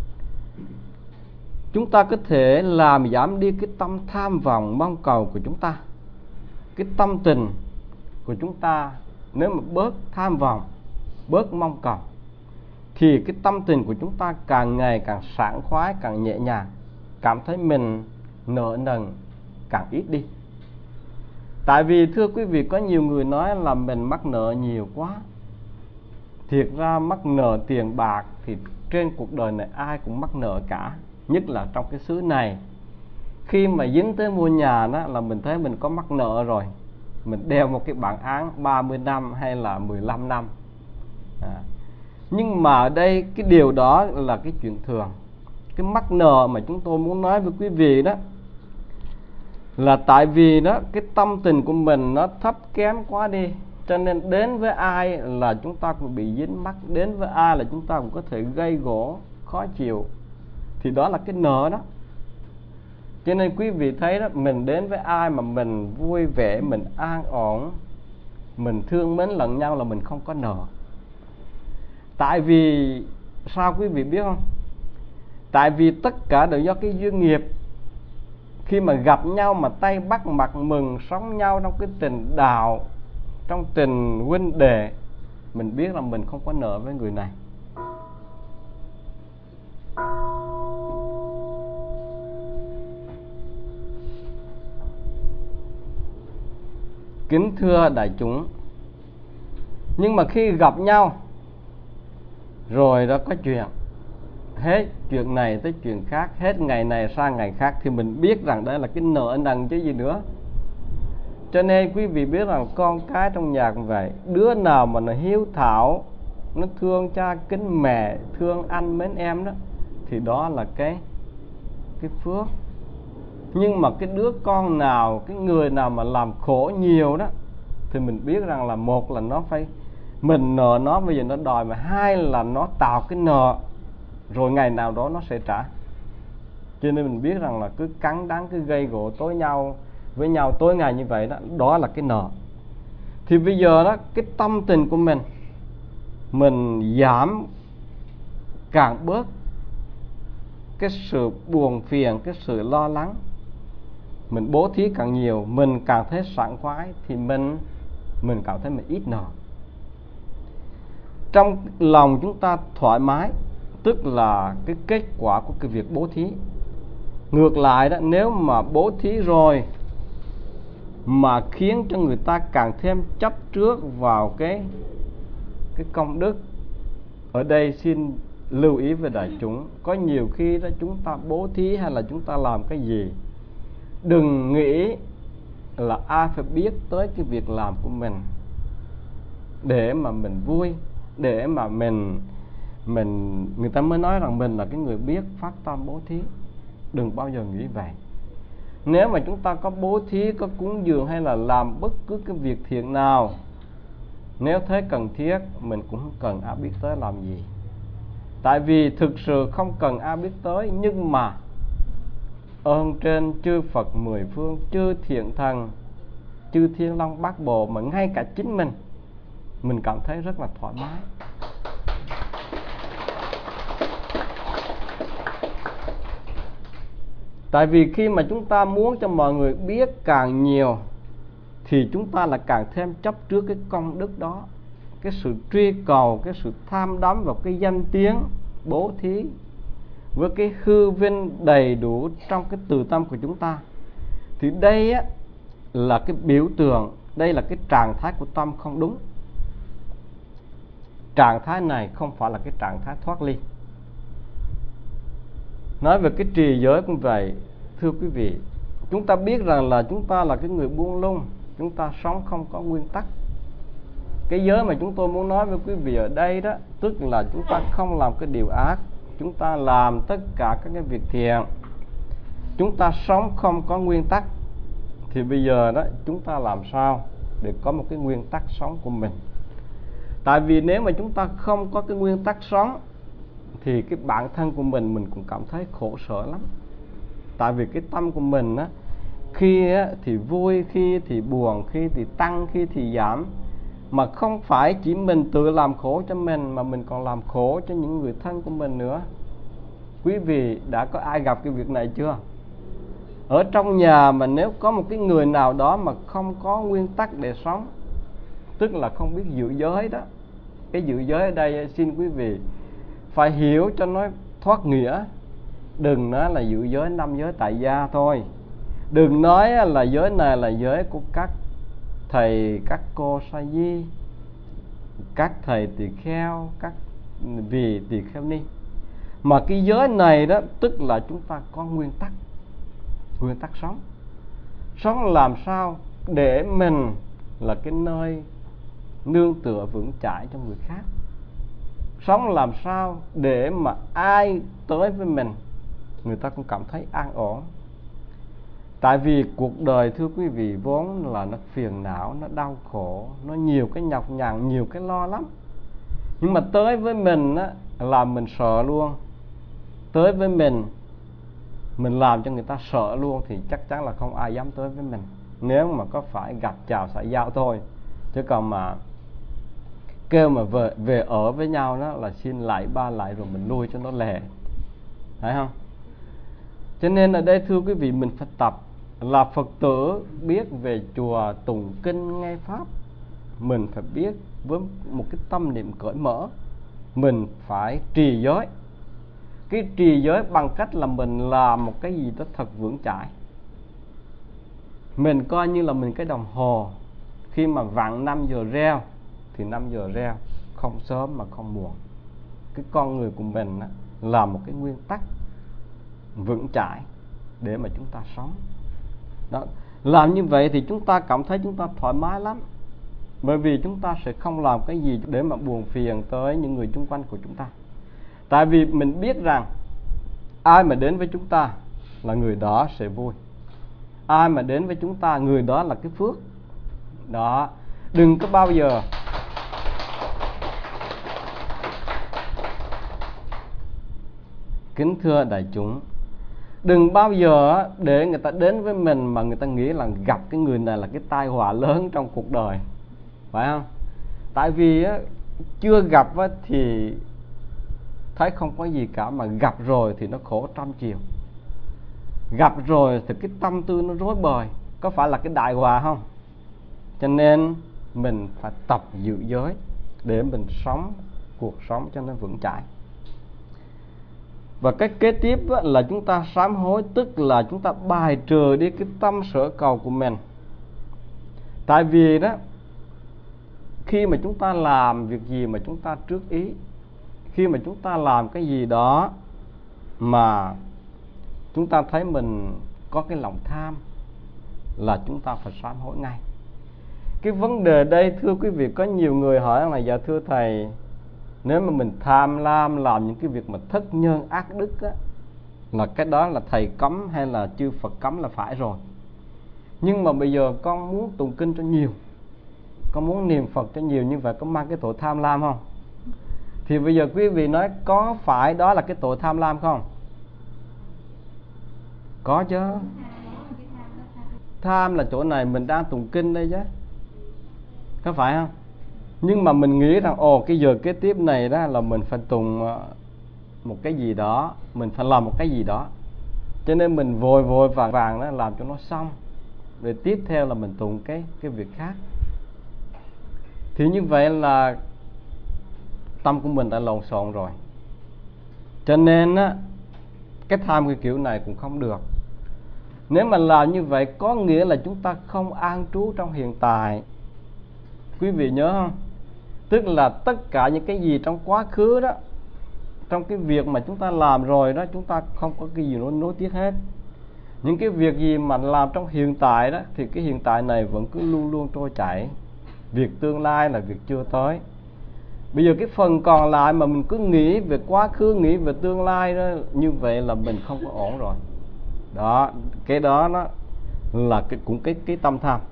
Chúng ta có thể làm giảm đi cái tâm tham vọng mong cầu của chúng ta. Cái tâm tình của chúng ta nếu mà bớt tham vọng, bớt mong cầu, thì cái tâm tình của chúng ta càng ngày càng sảng khoái, càng nhẹ nhàng, cảm thấy mình nợ nần càng ít đi. Tại vì thưa quý vị, có nhiều người nói là mình mắc nợ nhiều quá. Thiệt ra mắc nợ tiền bạc thì trên cuộc đời này ai cũng mắc nợ cả. Nhất là trong cái xứ này, khi mà dính tới mua nhà đó là mình thấy mình có mắc nợ rồi. Mình đeo một cái bản án ba mươi năm hay là mười lăm năm à. Nhưng mà ở đây cái điều đó là cái chuyện thường. Cái mắc nợ mà chúng tôi muốn nói với quý vị đó là tại vì đó cái tâm tình của mình nó thấp kém quá đi, cho nên đến với ai là chúng ta cũng bị dính mắc, đến với ai là chúng ta cũng có thể gây gổ, khó chịu. Thì đó là cái nợ đó. Cho nên quý vị thấy đó, mình đến với ai mà mình vui vẻ, mình an ổn, mình thương mến lẫn nhau là mình không có nợ. Tại vì sao quý vị biết không? Tại vì tất cả đều do cái duyên nghiệp. Khi mà gặp nhau mà tay bắt mặt mừng, sống nhau trong cái tình đạo, trong tình huynh đệ, mình biết là mình không có nợ với người này. Kính thưa đại chúng, nhưng mà khi gặp nhau rồi đó có chuyện, hết chuyện này tới chuyện khác, hết ngày này sang ngày khác, thì mình biết rằng đây là cái nợ nần chứ gì nữa. Cho nên quý vị biết rằng con cái trong nhà cũng vậy. Đứa nào mà nó hiếu thảo, nó thương cha kính mẹ, thương anh mến em đó, thì đó là cái cái phước. Nhưng mà cái đứa con nào, cái người nào mà làm khổ nhiều đó, thì mình biết rằng là một là nó phải, mình nợ nó bây giờ nó đòi, mà hai là nó tạo cái nợ rồi ngày nào đó nó sẽ trả. Cho nên mình biết rằng là cứ cắn đắng, cứ gây gổ tối nhau với nhau tối ngày như vậy đó, đó là cái nợ. Thì bây giờ đó, cái tâm tình của mình mình giảm càng bớt cái sự buồn phiền, cái sự lo lắng, mình bố thí càng nhiều, mình càng thấy sảng khoái, thì mình mình cảm thấy mình ít nợ. Trong lòng chúng ta thoải mái, tức là cái kết quả của cái việc bố thí. Ngược lại đó, nếu mà bố thí rồi mà khiến cho người ta càng thêm chấp trước vào cái cái công đức. Ở đây xin lưu ý với đại chúng, có nhiều khi đó chúng ta bố thí hay là chúng ta làm cái gì, đừng nghĩ là ai phải biết tới cái việc làm của mình để mà mình vui, để mà mình mình người ta mới nói rằng mình là cái người biết phát tâm bố thí. Đừng bao giờ nghĩ vậy. Nếu mà chúng ta có bố thí, có cúng dường hay là làm bất cứ cái việc thiện nào, nếu thấy cần thiết, mình cũng không cần ai biết tới làm gì. Tại vì thực sự không cần ai biết tới, nhưng mà ơn trên chư Phật mười phương, chư thiện thần, chư Thiên Long Bát Bộ, mà ngay cả chính mình mình cảm thấy rất là thoải mái. Tại vì khi mà chúng ta muốn cho mọi người biết càng nhiều thì chúng ta là càng thêm chấp trước cái công đức đó, cái sự truy cầu, cái sự tham đắm vào cái danh tiếng bố thí với cái hư vinh đầy đủ trong cái từ tâm của chúng ta. Thì đây á, là cái biểu tượng, đây là cái trạng thái của tâm không đúng. Trạng thái này không phải là cái trạng thái thoát ly. Nói về cái trì giới cũng vậy, thưa quý vị, chúng ta biết rằng là chúng ta là cái người buông lung, chúng ta sống không có nguyên tắc. Cái giới mà chúng tôi muốn nói với quý vị ở đây đó, tức là chúng ta không làm cái điều ác, chúng ta làm tất cả các cái việc thiện, chúng ta sống không có nguyên tắc. Thì bây giờ đó, chúng ta làm sao để có một cái nguyên tắc sống của mình? Tại vì nếu mà chúng ta không có cái nguyên tắc sống thì cái bản thân của mình mình cũng cảm thấy khổ sở lắm. Tại vì cái tâm của mình á, khi á, thì vui, khi thì buồn, khi thì tăng, khi thì giảm. Mà không phải chỉ mình tự làm khổ cho mình, mà mình còn làm khổ cho những người thân của mình nữa. Quý vị đã có ai gặp cái việc này chưa? Ở trong nhà mà nếu có một cái người nào đó mà không có nguyên tắc để sống, tức là không biết giữ giới đó. Cái giữ giới ở đây xin quý vị phải hiểu cho nó thoát nghĩa. Đừng nói là giữ giới năm giới tại gia thôi. Đừng nói là giới này là giới của các thầy, các cô sa di, các thầy tỳ kheo, các vị tỳ kheo ni. Mà cái giới này đó, tức là chúng ta có nguyên tắc, nguyên tắc sống. Sống làm sao để mình là cái nơi nương tựa vững chãi cho người khác. Sống làm sao để mà ai tới với mình, người ta cũng cảm thấy an ổn. Tại vì cuộc đời thưa quý vị vốn là nó phiền não, nó đau khổ, nó nhiều cái nhọc nhằn, nhiều cái lo lắm. Nhưng mà tới với mình á, là mình sợ luôn. Tới với mình, mình làm cho người ta sợ luôn thì chắc chắn là không ai dám tới với mình. Nếu mà có phải gặp chào xã giao thôi. Chứ còn mà kêu mà về, về ở với nhau đó là xin lại ba lại rồi mình nuôi cho nó lẹ. Thấy không? Cho nên ở đây thưa quý vị, mình phải tập là Phật tử, biết về chùa tụng kinh nghe pháp. Mình phải biết với một cái tâm niệm cởi mở. Mình phải trì giới. Cái trì giới bằng cách là mình làm một cái gì đó thật vững chãi. Mình coi như là mình cái đồng hồ, khi mà vặn năm giờ reo thì năm giờ reo, không sớm mà không muộn. Cái con người của mình á, là một cái nguyên tắc vững chãi để mà chúng ta sống đó. Làm như vậy thì chúng ta cảm thấy chúng ta thoải mái lắm. Bởi vì chúng ta sẽ không làm cái gì để mà buồn phiền tới những người xung quanh của chúng ta. Tại vì mình biết rằng ai mà đến với chúng ta là người đó sẽ vui. Ai mà đến với chúng ta, người đó là cái phước đó. Đừng có bao giờ kính thưa đại chúng, đừng bao giờ để người ta đến với mình mà người ta nghĩ là gặp cái người này là cái tai họa lớn trong cuộc đời. Phải không? Tại vì chưa gặp thì thấy không có gì cả, mà gặp rồi thì nó khổ trăm chiều. Gặp rồi thì cái tâm tư nó rối bời, có phải là cái đại họa không? Cho nên mình phải tập giữ giới để mình sống cuộc sống cho nó vững chãi. Và cái kế tiếp là chúng ta sám hối, tức là chúng ta bài trừ đi cái tâm sở cầu của mình. Tại vì đó, khi mà chúng ta làm việc gì mà chúng ta trước ý, khi mà chúng ta làm cái gì đó mà chúng ta thấy mình có cái lòng tham, là chúng ta phải sám hối ngay. Cái vấn đề đây thưa quý vị, có nhiều người hỏi là dạ thưa thầy, nếu mà mình tham lam làm những cái việc mà thất nhân ác đức á, là cái đó là thầy cấm hay là chư Phật cấm là phải rồi. Nhưng mà bây giờ con muốn tụng kinh cho nhiều, con muốn niệm Phật cho nhiều, như vậy có mang cái tội tham lam không? Thì bây giờ quý vị nói có phải đó là cái tội tham lam không? Có chứ. Tham là chỗ này mình đang tụng kinh đây chứ, có phải không? Nhưng mà mình nghĩ rằng ồ cái giờ kế tiếp này đó là mình phải tụng một cái gì đó, mình phải làm một cái gì đó, cho nên mình vội vội vàng vàng đó làm cho nó xong, rồi tiếp theo là mình tụng cái cái việc khác. Thì như vậy là tâm của mình đã lộn xộn rồi. Cho nên á, cái tham cái kiểu này cũng không được. Nếu mà làm như vậy có nghĩa là chúng ta không an trú trong hiện tại. Quý vị nhớ không? Tức là tất cả những cái gì trong quá khứ đó, trong cái việc mà chúng ta làm rồi đó, chúng ta không có cái gì nó nối tiếc hết. Những cái việc gì mà làm trong hiện tại đó, thì cái hiện tại này vẫn cứ luôn luôn trôi chảy. Việc tương lai là việc chưa tới. Bây giờ cái phần còn lại mà mình cứ nghĩ về quá khứ, nghĩ về tương lai đó, như vậy là mình không có ổn rồi. Đó, cái đó nó là cái, cũng cái, cái tâm tham.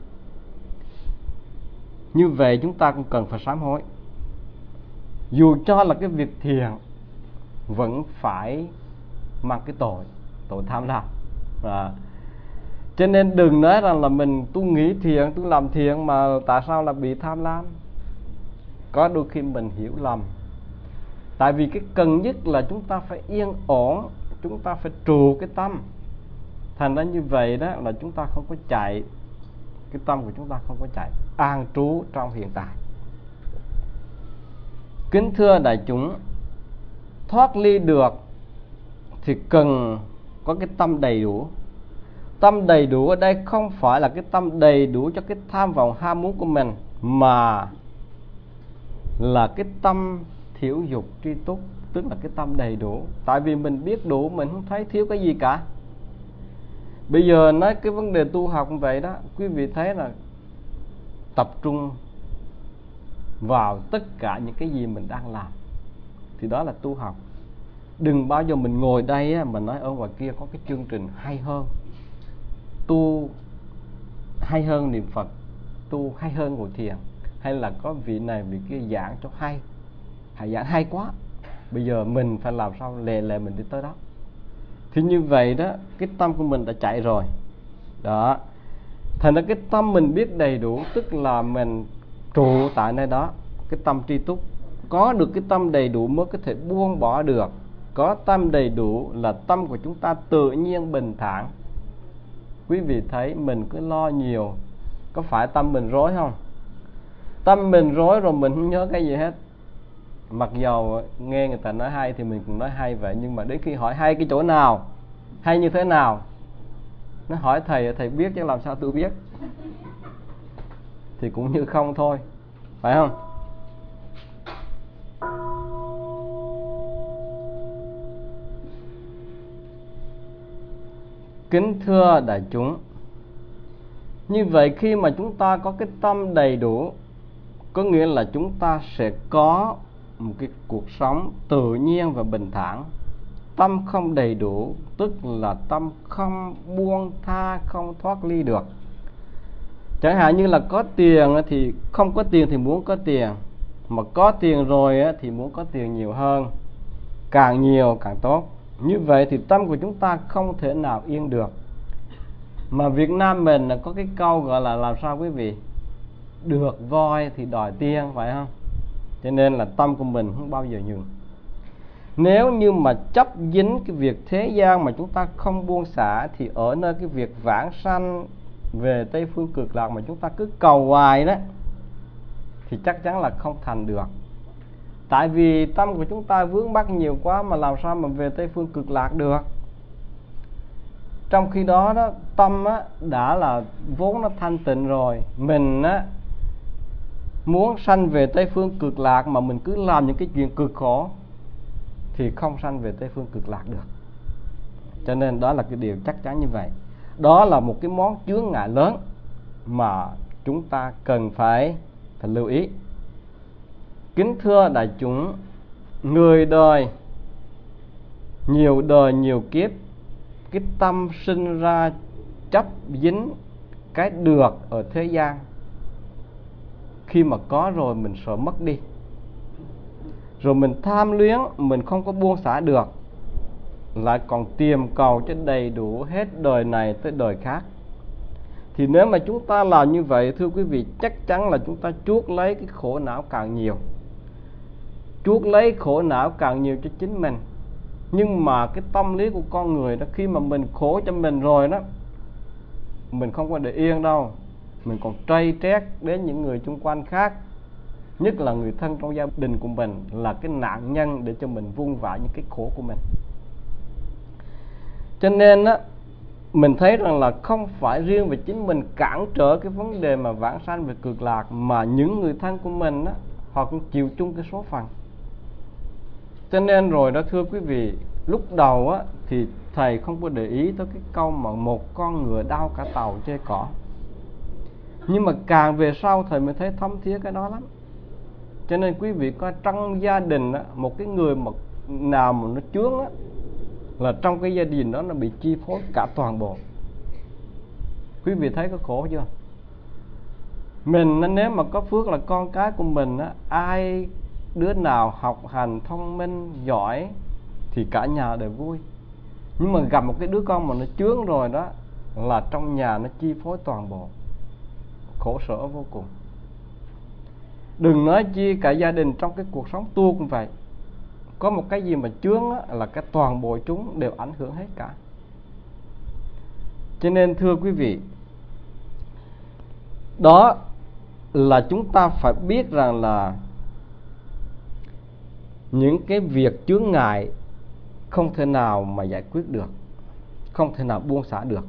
Như vậy chúng ta cũng cần phải sám hối. Dù cho là cái việc thiện vẫn phải mang cái tội, tội tham lam. À, cho nên đừng nói rằng là mình tôi nghĩ thiện, tôi làm thiện mà tại sao là bị tham lam. Có đôi khi mình hiểu lầm. Tại vì cái cần nhất là chúng ta phải yên ổn, chúng ta phải trụ cái tâm. Thành ra như vậy đó là chúng ta không có chạy, cái tâm của chúng ta không có chạy, an trú trong hiện tại. Kính thưa đại chúng, thoát ly được thì cần có cái tâm đầy đủ. Tâm đầy đủ ở đây không phải là cái tâm đầy đủ cho cái tham vọng ham muốn của mình, mà là cái tâm thiểu dục tri túc, tức là cái tâm đầy đủ. Tại vì mình biết đủ, mình không thấy thiếu cái gì cả. Bây giờ nói cái vấn đề tu học vậy đó, quý vị thấy là tập trung vào tất cả những cái gì mình đang làm, thì đó là tu học. Đừng bao giờ mình ngồi đây á, mình nói ở ngoài kia có cái chương trình hay hơn, tu hay hơn niệm Phật, tu hay hơn ngồi thiền, hay là có vị này vị kia giảng cho hay, hay giảng hay quá, bây giờ mình phải làm sao lề lề mình đi tới đó. Thì như vậy đó, cái tâm của mình đã chạy rồi. Đó. Thành ra cái tâm mình biết đầy đủ, tức là mình trụ tại nơi đó, cái tâm tri túc. Có được cái tâm đầy đủ mới có thể buông bỏ được. Có tâm đầy đủ là tâm của chúng ta tự nhiên bình thản. Quý vị thấy mình cứ lo nhiều, có phải tâm mình rối không? Tâm mình rối rồi mình không nhớ cái gì hết. Mặc dầu nghe người ta nói hay thì mình cũng nói hay vậy, nhưng mà đến khi hỏi hay cái chỗ nào, hay như thế nào, nó hỏi thầy, thầy biết chứ làm sao tôi biết. Thì cũng như không thôi, phải không? Kính thưa đại chúng, như vậy khi mà chúng ta có cái tâm đầy đủ, có nghĩa là chúng ta sẽ có một cái cuộc sống tự nhiên và bình thản. Tâm không đầy đủ tức là tâm không buông tha, không thoát ly được. Chẳng hạn như là có tiền thì không có tiền thì muốn có tiền, mà có tiền rồi thì muốn có tiền nhiều hơn, càng nhiều càng tốt. Như vậy thì tâm của chúng ta không thể nào yên được. Mà Việt Nam mình là có cái câu gọi là làm sao quý vị? Được voi thì đòi tiên, phải không? Cho nên là tâm của mình không bao giờ nhường. Nếu như mà chấp dính cái việc thế gian mà chúng ta không buông xả, thì ở nơi cái việc vãng sanh về Tây Phương Cực Lạc mà chúng ta cứ cầu hoài đó, thì chắc chắn là không thành được. Tại vì tâm của chúng ta vướng mắc nhiều quá, mà làm sao mà về Tây Phương Cực Lạc được. Trong khi đó, đó tâm á, đã là vốn nó thanh tịnh rồi, mình á, muốn sanh về Tây phương cực lạc mà mình cứ làm những cái chuyện cực khổ thì không sanh về Tây phương cực lạc được. Cho nên đó là cái điều chắc chắn như vậy. Đó là một cái món chướng ngại lớn mà chúng ta cần phải, phải lưu ý. Kính thưa đại chúng, người đời nhiều đời nhiều kiếp, cái tâm sinh ra chấp dính cái được ở thế gian, khi mà có rồi mình sợ mất đi, rồi mình tham luyến, mình không có buông xả được, lại còn tìm cầu cho đầy đủ hết đời này tới đời khác. Thì nếu mà chúng ta làm như vậy, thưa quý vị, chắc chắn là chúng ta chuốc lấy cái khổ não càng nhiều, chuốc lấy khổ não càng nhiều cho chính mình. Nhưng mà cái tâm lý của con người đó, khi mà mình khổ cho mình rồi đó, mình không có để yên đâu, mình còn trây trét đến những người xung quanh khác, nhất là người thân trong gia đình của mình, là cái nạn nhân để cho mình vun vãi những cái khổ của mình. Cho nên á, mình thấy rằng là không phải riêng về chính mình cản trở cái vấn đề mà vãng sanh về cực lạc, mà những người thân của mình á, họ cũng chịu chung cái số phận. Cho nên rồi đó thưa quý vị, lúc đầu á, thì thầy không có để ý tới cái câu mà một con ngựa đau cả tàu chê cỏ. Nhưng mà càng về sau thầy mới thấy thấm thía cái đó lắm. Cho nên quý vị coi trong gia đình á, một cái người mà nào mà nó chướng á, là trong cái gia đình đó nó bị chi phối cả toàn bộ. Quý vị thấy có khổ chưa? Mình nếu mà có phước là con cái của mình á, ai đứa nào học hành thông minh giỏi thì cả nhà đều vui. Nhưng mà gặp một cái đứa con mà nó chướng rồi đó, là trong nhà nó chi phối toàn bộ, khổ sở vô cùng. Đừng nói chi cả gia đình, trong cái cuộc sống tu cũng vậy. Có một cái gì mà chướng á, là cái toàn bộ chúng đều ảnh hưởng hết cả. Cho nên thưa quý vị, đó là chúng ta phải biết rằng là những cái việc chướng ngại không thể nào mà giải quyết được, không thể nào buông xả được.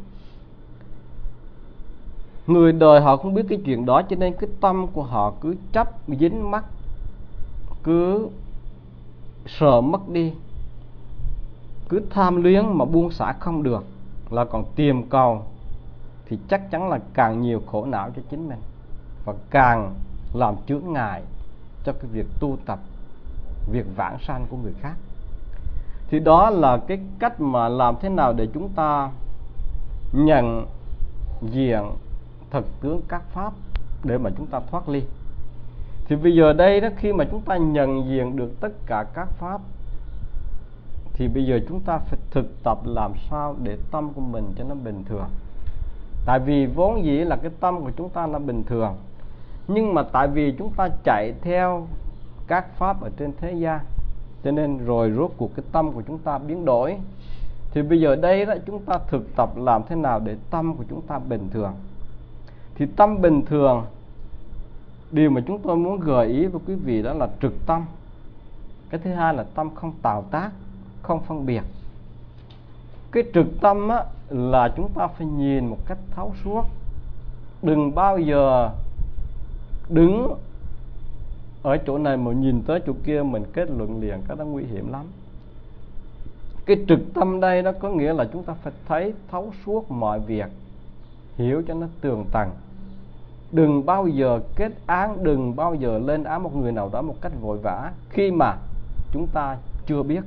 Người đời họ không biết cái chuyện đó, cho nên cái tâm của họ cứ chấp dính mắc, cứ sợ mất đi, cứ tham luyến mà buông xả không được, là còn tìm cầu, thì chắc chắn là càng nhiều khổ não cho chính mình, và càng làm chướng ngại cho cái việc tu tập, việc vãng sanh của người khác. Thì đó là cái cách mà làm thế nào để chúng ta nhận diện thực tướng các pháp để mà chúng ta thoát ly. Thì bây giờ đây đó, khi mà chúng ta nhận diện được tất cả các pháp, thì bây giờ chúng ta phải thực tập làm sao để tâm của mình cho nó bình thường. Tại vì vốn dĩ là cái tâm của chúng ta là bình thường, nhưng mà tại vì chúng ta chạy theo các pháp ở trên thế gian, cho nên rồi rốt cuộc cái tâm của chúng ta biến đổi. Thì bây giờ đây đó, chúng ta thực tập làm thế nào để tâm của chúng ta bình thường. Thì tâm bình thường, điều mà chúng tôi muốn gợi ý với quý vị đó là trực tâm. Cái thứ hai là tâm không tạo tác, không phân biệt. Cái trực tâm á, là chúng ta phải nhìn một cách thấu suốt. Đừng bao giờ đứng ở chỗ này mà nhìn tới chỗ kia mình kết luận liền, cái đó nguy hiểm lắm. Cái trực tâm đây đó có nghĩa là chúng ta phải thấy thấu suốt mọi việc, hiểu cho nó tường tận. Đừng bao giờ kết án, đừng bao giờ lên án một người nào đó một cách vội vã khi mà chúng ta chưa biết.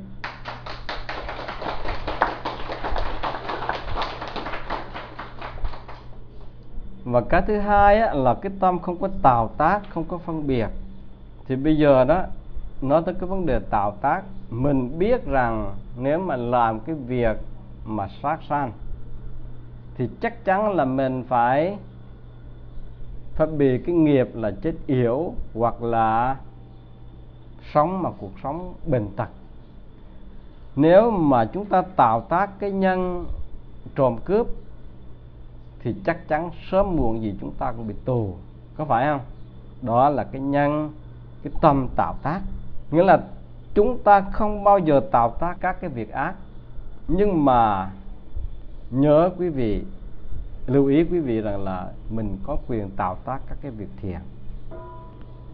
Và cái thứ hai á, là cái tâm không có tạo tác, không có phân biệt. Thì bây giờ đó, nói tới cái vấn đề tạo tác, mình biết rằng nếu mà làm cái việc mà sát sanh thì chắc chắn là mình phải phải bị cái nghiệp là chết yểu, hoặc là sống mà cuộc sống bệnh tật. Nếu mà chúng ta tạo tác cái nhân trộm cướp thì chắc chắn sớm muộn gì chúng ta cũng bị tù, có phải không? Đó là cái nhân, cái tâm tạo tác. Nghĩa là chúng ta không bao giờ tạo tác các cái việc ác, nhưng mà nhớ quý vị, lưu ý quý vị rằng là mình có quyền tạo tác các cái việc thiện.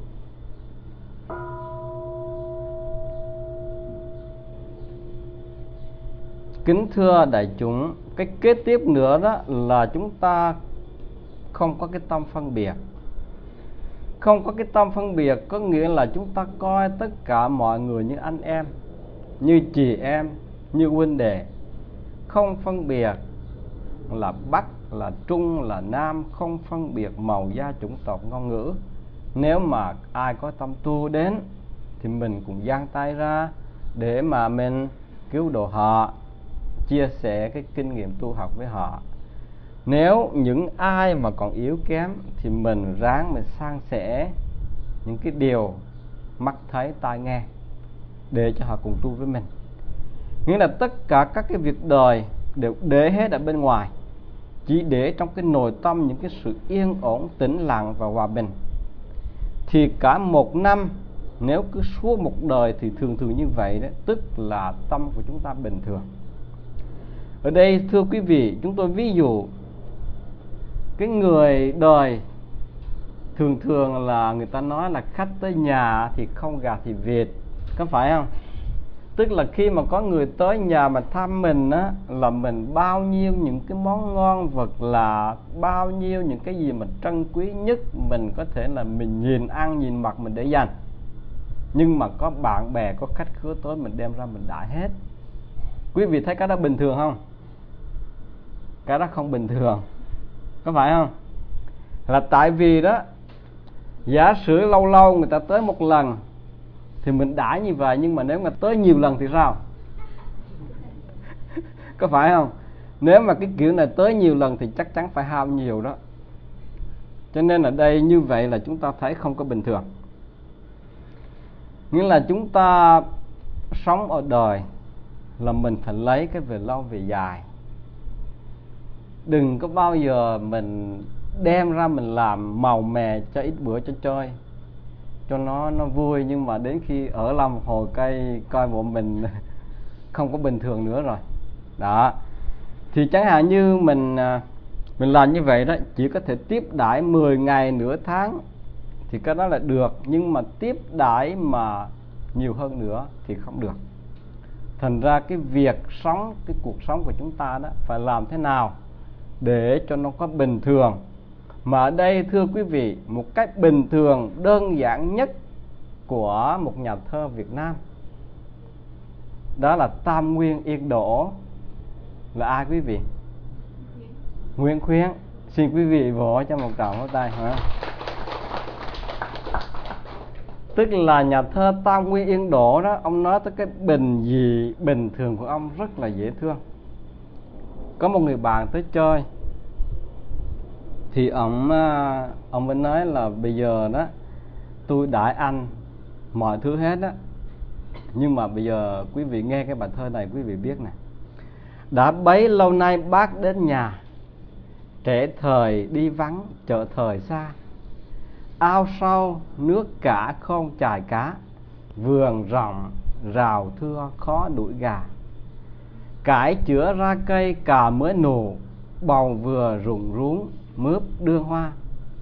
Kính thưa đại chúng, cái kế tiếp nữa đó là chúng ta không có cái tâm phân biệt. Không có cái tâm phân biệt có nghĩa là chúng ta coi tất cả mọi người như anh em, như chị em, như huynh đệ. Không phân biệt là Bắc, là Trung, là Nam, không phân biệt màu da, chủng tộc, ngôn ngữ. Nếu mà ai có tâm tu đến thì mình cũng giang tay ra để mà mình cứu độ họ, chia sẻ cái kinh nghiệm tu học với họ. Nếu những ai mà còn yếu kém thì mình ráng mình san sẻ những cái điều mắt thấy tai nghe để cho họ cùng tu với mình. Nghĩa là tất cả các cái việc đời đều để hết ở bên ngoài, chỉ để trong cái nội tâm những cái sự yên ổn, tĩnh lặng và hòa bình. Thì cả một năm nếu cứ suốt một đời thì thường thường như vậy đó, tức là tâm của chúng ta bình thường. Ở đây thưa quý vị, chúng tôi ví dụ cái người đời thường thường là người ta nói là khách tới nhà thì không gà thì vịt, có phải không? Tức là khi mà có người tới nhà mà thăm mình á, là mình bao nhiêu những cái món ngon vật lạ, bao nhiêu những cái gì mà trân quý nhất mình có thể là mình nhìn ăn, nhìn mặc mình để dành. Nhưng mà có bạn bè, có khách khứa tới mình đem ra mình đãi hết. Quý vị thấy cái đó bình thường không? Cái đó không bình thường, có phải không? Là tại vì đó, giả sử lâu lâu người ta tới một lần thì mình đãi như vậy, nhưng mà nếu mà tới nhiều lần thì sao? Có phải không? Nếu mà cái kiểu này tới nhiều lần thì chắc chắn phải hao nhiều đó. Cho nên ở đây như vậy là chúng ta thấy không có bình thường. Nghĩa là chúng ta sống ở đời là mình phải lấy cái về lâu về dài. Đừng có bao giờ mình đem ra mình làm màu mè cho ít bữa cho chơi, cho nó nó vui, nhưng mà đến khi ở làm một hồi cây coi bộ mình không có bình thường nữa rồi. Đó. Thì chẳng hạn như mình mình làm như vậy đó, chỉ có thể tiếp đãi mười ngày nửa tháng thì cái đó là được, nhưng mà tiếp đãi mà nhiều hơn nữa thì không được. Thành ra cái việc sống, cái cuộc sống của chúng ta đó phải làm thế nào để cho nó có bình thường. Mà ở đây thưa quý vị, một cách bình thường đơn giản nhất của một nhà thơ Việt Nam đó là Tam Nguyên Yên Đỗ. Là ai quý vị? Nguyễn Khuyến. Xin quý vị vỗ cho một tràng vỗ tay hả? Tức là nhà thơ Tam Nguyên Yên Đỗ đó, ông nói tới cái bình dị bình thường của ông rất là dễ thương. Có một người bạn tới chơi thì ông ông mới nói là bây giờ đó tôi đãi anh mọi thứ hết á, nhưng mà bây giờ quý vị nghe cái bài thơ này quý vị biết nè. Đã bấy lâu nay bác đến nhà, trẻ thời đi vắng chợ thời xa. Ao sâu nước cả không chài cá, vườn rộng rào thưa khó đuổi gà. Cải chữa ra cây cà mới nổ, bầu vừa rụng rúng mướp đương hoa.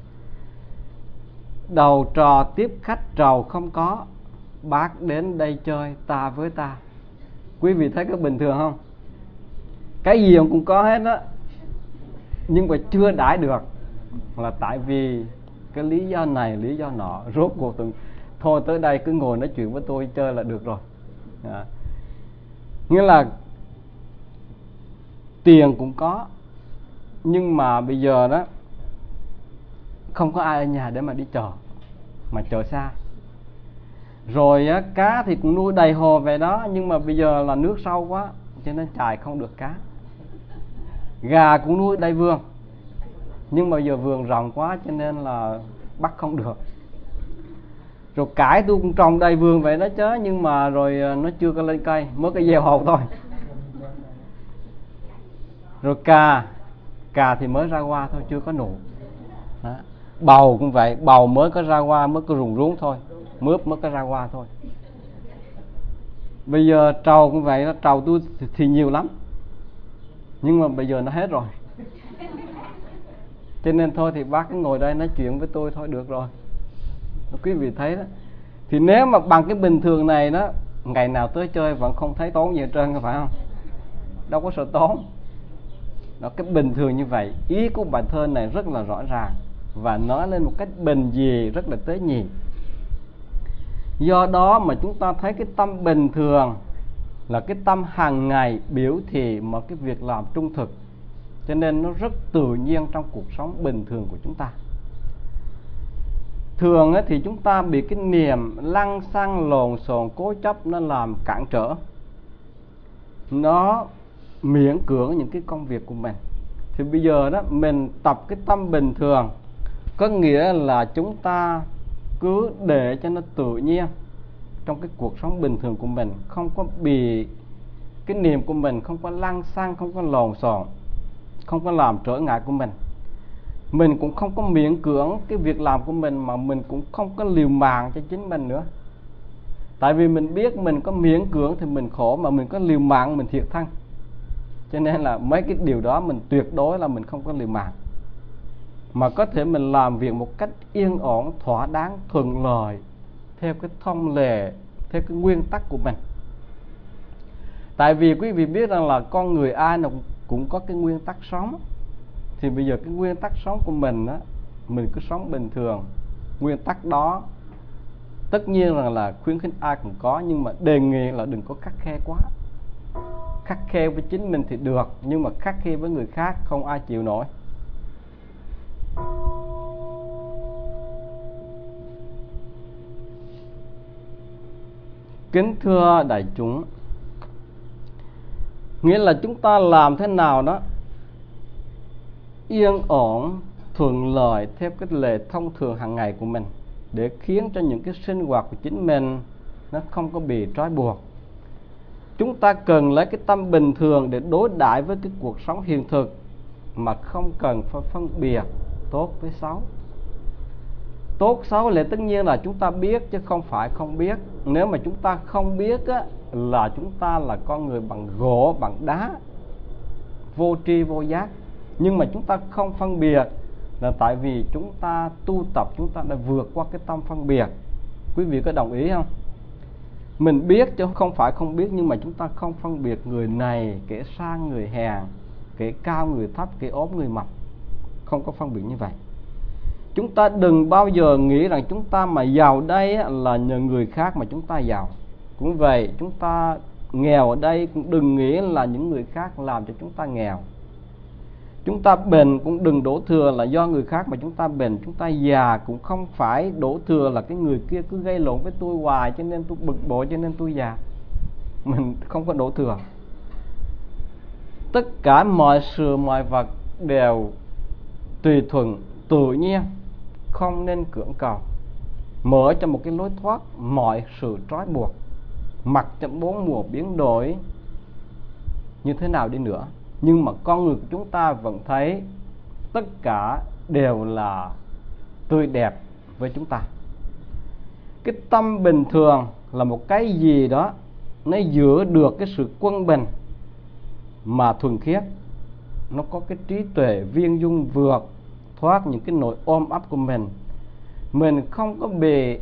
Đầu trò tiếp khách trầu không có, bác đến đây chơi ta với ta. Quý vị thấy có bình thường không? Cái gì ông cũng có hết á, nhưng mà chưa đãi được là tại vì cái lý do này lý do nọ. Rốt cuộc từng thôi tới đây cứ ngồi nói chuyện với tôi chơi là được rồi. À. Nghĩa là tiền cũng có, nhưng mà bây giờ đó không có ai ở nhà để mà đi chợ, mà chợ xa. Rồi á, cá thì cũng nuôi đầy hồ về đó, nhưng mà bây giờ là nước sâu quá cho nên chài không được cá. Gà cũng nuôi đầy vườn, nhưng mà giờ vườn rộng quá cho nên là bắt không được. Rồi cải tôi cũng trồng đầy vườn vậy đó chứ, nhưng mà rồi nó chưa có lên cây, mới cái gieo hột thôi. Rồi cà Cà thì mới ra hoa thôi, chưa có nụ đó. Bầu cũng vậy, bầu mới có ra hoa, mới có rụng rúng thôi, mướp mới có ra hoa thôi. Bây giờ trầu cũng vậy đó, trầu tôi thì, thì nhiều lắm, nhưng mà bây giờ nó hết rồi. Cho nên thôi thì bác cứ ngồi đây nói chuyện với tôi thôi được rồi. Quý vị thấy đó. Thì nếu mà bằng cái bình thường này đó, ngày nào tới chơi vẫn không thấy tốn gì hết trơn, phải không? đâu có sợ tốn. Đó, cái bình thường như vậy. Ý của bài thơ này rất là rõ ràng và nói lên một cách bình dị, rất là tế nhị. Do đó mà chúng ta thấy cái tâm bình thường là cái tâm hàng ngày biểu thị một cái việc làm trung thực, cho nên nó rất tự nhiên trong cuộc sống bình thường của chúng ta. Thường thì chúng ta bị cái niềm lăng xăng lồn xồn cố chấp nó làm cản trở, nó miễn cưỡng những cái công việc của mình. Thì bây giờ đó mình tập cái tâm bình thường, có nghĩa là chúng ta cứ để cho nó tự nhiên trong cái cuộc sống bình thường của mình, không có bị cái niềm của mình không có lăng xăng, không có lồn xồn, không có làm trở ngại của mình. Mình cũng không có miễn cưỡng cái việc làm của mình, mà mình cũng không có liều mạng cho chính mình nữa. Tại vì mình biết mình có miễn cưỡng thì mình khổ, mà mình có liều mạng mình thiệt thân. Cho nên là mấy cái điều đó mình tuyệt đối là mình không có liều mạng, mà có thể mình làm việc một cách yên ổn, thỏa đáng, thuận lợi, theo cái thông lệ, theo cái nguyên tắc của mình. Tại vì quý vị biết rằng là con người ai nào cũng có cái nguyên tắc sống. Thì bây giờ cái nguyên tắc sống của mình á, mình cứ sống bình thường. Nguyên tắc đó tất nhiên rằng là khuyến khích ai cũng có, nhưng mà đề nghị là đừng có khắt khe quá. Khắt khe với chính mình thì được, nhưng mà khắt khe với người khác không ai chịu nổi. Kính thưa đại chúng, nghĩa là chúng ta làm thế nào đó yên ổn, thuận lợi theo cái lệ thông thường hàng ngày của mình, để khiến cho những cái sinh hoạt của chính mình nó không có bị trói buộc. Chúng ta cần lấy cái tâm bình thường để đối đãi với cái cuộc sống hiện thực, mà không cần phải phân biệt tốt với xấu. Tốt xấu là tất nhiên là chúng ta biết chứ không phải không biết. Nếu mà chúng ta không biết á, là chúng ta là con người bằng gỗ, bằng đá, vô tri vô giác. Nhưng mà chúng ta không phân biệt là tại vì chúng ta tu tập, chúng ta đã vượt qua cái tâm phân biệt. Quý vị có đồng ý không? Mình biết chứ không phải không biết, nhưng mà chúng ta không phân biệt người này, kẻ sang người hèn, kẻ cao người thấp, kẻ ốm người mập. Không có phân biệt như vậy. Chúng ta đừng bao giờ nghĩ rằng chúng ta mà giàu đây là nhờ người khác mà chúng ta giàu. Cũng vậy, chúng ta nghèo ở đây cũng đừng nghĩ là những người khác làm cho chúng ta nghèo. Chúng ta bệnh cũng đừng đổ thừa là do người khác mà chúng ta bệnh. Chúng ta già cũng không phải đổ thừa là cái người kia cứ gây lộn với tôi hoài cho nên tôi bực bội cho nên tôi già. Mình không có đổ thừa. Tất cả mọi sự mọi vật đều tùy thuận, tự nhiên, không nên cưỡng cầu, mở cho một cái lối thoát mọi sự trói buộc. Mặc cho bốn mùa biến đổi như thế nào đi nữa, nhưng mà con người của chúng ta vẫn thấy tất cả đều là tươi đẹp với chúng ta. Cái tâm bình thường là một cái gì đó nó giữ được cái sự quân bình mà thuần khiết. Nó có cái trí tuệ viên dung vượt thoát những cái nỗi ôm ấp của mình. Mình không có bị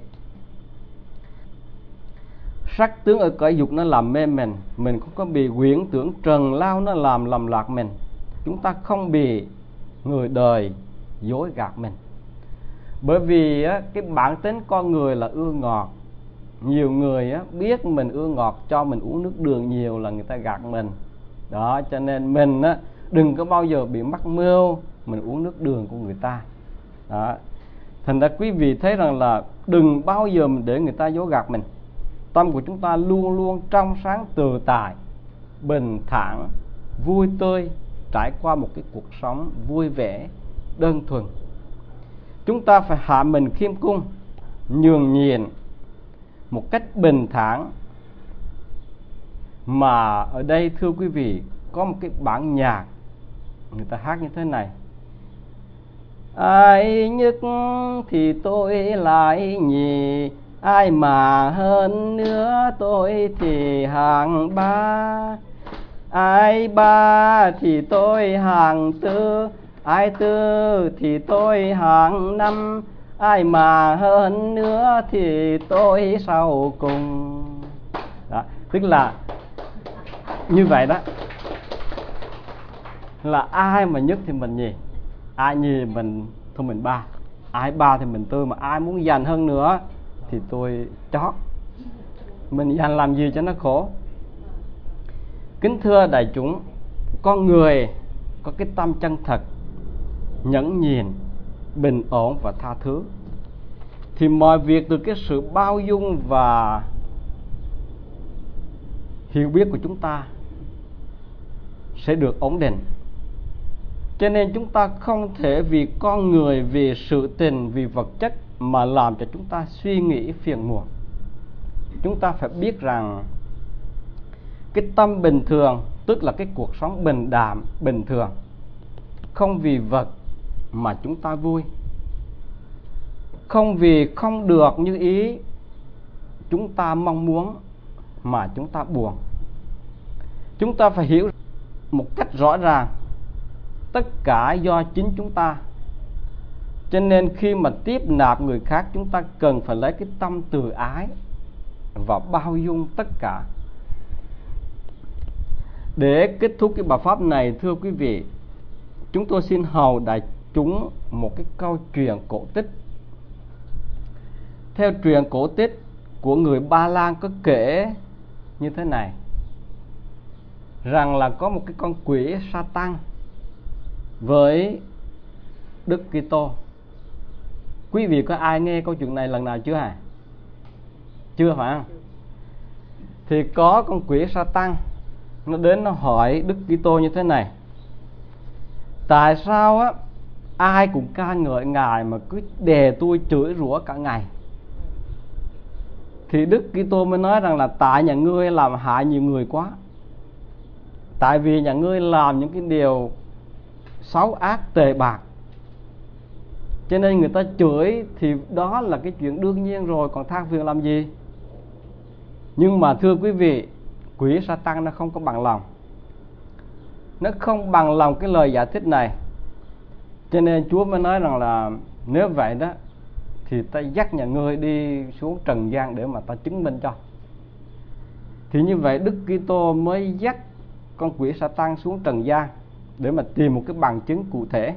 sắc tướng ở cõi dục nó làm mê mình. Mình không có bị quyển tưởng trần lao nó làm lầm lạc mình. Chúng ta không bị người đời dối gạt mình. Bởi vì á, cái bản tính con người là ưa ngọt. Nhiều người á, biết mình ưa ngọt cho mình uống nước đường nhiều là người ta gạt mình. Đó, cho nên mình á, đừng có bao giờ bị mắc mưu mình uống nước đường của người ta. Đó. Thành ra quý vị thấy rằng là đừng bao giờ mình để người ta dối gạt mình. Tâm của chúng ta luôn luôn trong sáng tự tại, bình thản, vui tươi, trải qua một cái cuộc sống vui vẻ, đơn thuần. Chúng ta phải hạ mình khiêm cung, nhường nhịn một cách bình thản. Mà ở đây thưa quý vị, có một cái bản nhạc người ta hát như thế này: ai nhất thì tôi lại nhì, ai mà hơn nữa tôi thì hạng ba, ai ba thì tôi hạng tư, ai tư thì tôi hạng năm, ai mà hơn nữa thì tôi sau cùng. Đó, tức là như vậy đó. là ai mà nhất thì mình nhì, ai nhì mình thôi mình ba, ai ba thì mình tư, mà ai muốn giành hơn nữa thì tôi chót. Mình giành làm gì cho nó khổ. Kính thưa đại chúng, con người có cái tâm chân thật, nhẫn nhịn, bình ổn và tha thứ thì mọi việc từ cái sự bao dung và hiểu biết của chúng ta sẽ được ổn định. Cho nên chúng ta không thể vì con người, vì sự tình, vì vật chất mà làm cho chúng ta suy nghĩ phiền muộn. Chúng ta phải biết rằng cái tâm bình thường, tức là cái cuộc sống bình đạm, bình thường, không vì vật mà chúng ta vui, không vì không được như ý chúng ta mong muốn mà chúng ta buồn. Chúng ta phải hiểu một cách rõ ràng tất cả do chính chúng ta. Cho nên khi mà tiếp nạp người khác, chúng ta cần phải lấy cái tâm từ ái và bao dung tất cả. Để kết thúc cái bài pháp này, thưa quý vị, chúng tôi xin hầu đại chúng một cái câu chuyện cổ tích. Theo truyền cổ tích của người Ba Lan có kể như thế này, rằng là có một cái con quỷ Satan với Đức Kitô. Quý vị có ai nghe câu chuyện này lần nào chưa hả? Chưa phải không? Thì có con quỷ Satan nó đến nó hỏi Đức Kitô như thế này: tại sao á ai cũng ca ngợi Ngài mà cứ đè tôi chửi rủa cả ngày? Thì Đức Kitô mới nói rằng là tại nhà ngươi làm hại nhiều người quá. Tại vì nhà ngươi làm những cái điều xấu ác tệ bạc, cho nên người ta chửi, thì đó là cái chuyện đương nhiên rồi, còn than phiền làm gì? Nhưng mà thưa quý vị, quỷ Satan nó không có bằng lòng. Nó không bằng lòng cái lời giải thích này. Cho nên Chúa mới nói rằng là nếu vậy đó thì ta dắt nhà ngươi đi xuống trần gian để mà ta chứng minh cho. Thì như vậy Đức Kitô mới dắt con quỷ Satan xuống trần gian để mà tìm một cái bằng chứng cụ thể.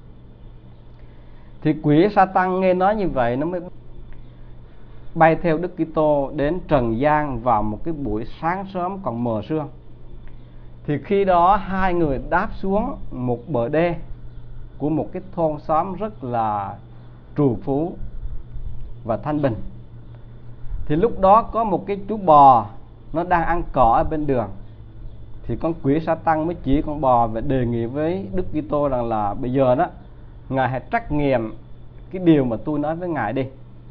Thì quỷ Satan nghe nói như vậy, nó mới bay theo Đức Kitô đến trần gian vào một cái buổi sáng sớm còn mờ sương. Thì khi đó hai người đáp xuống một bờ đê của một cái thôn xóm rất là trù phú và thanh bình. Thì lúc đó có một cái chú bò nó đang ăn cỏ ở bên đường. Thì con quỷ Satan mới chỉ con bò và đề nghị với Đức Kitô rằng là bây giờ đó Ngài hãy trắc nghiệm cái điều mà tôi nói với Ngài đi.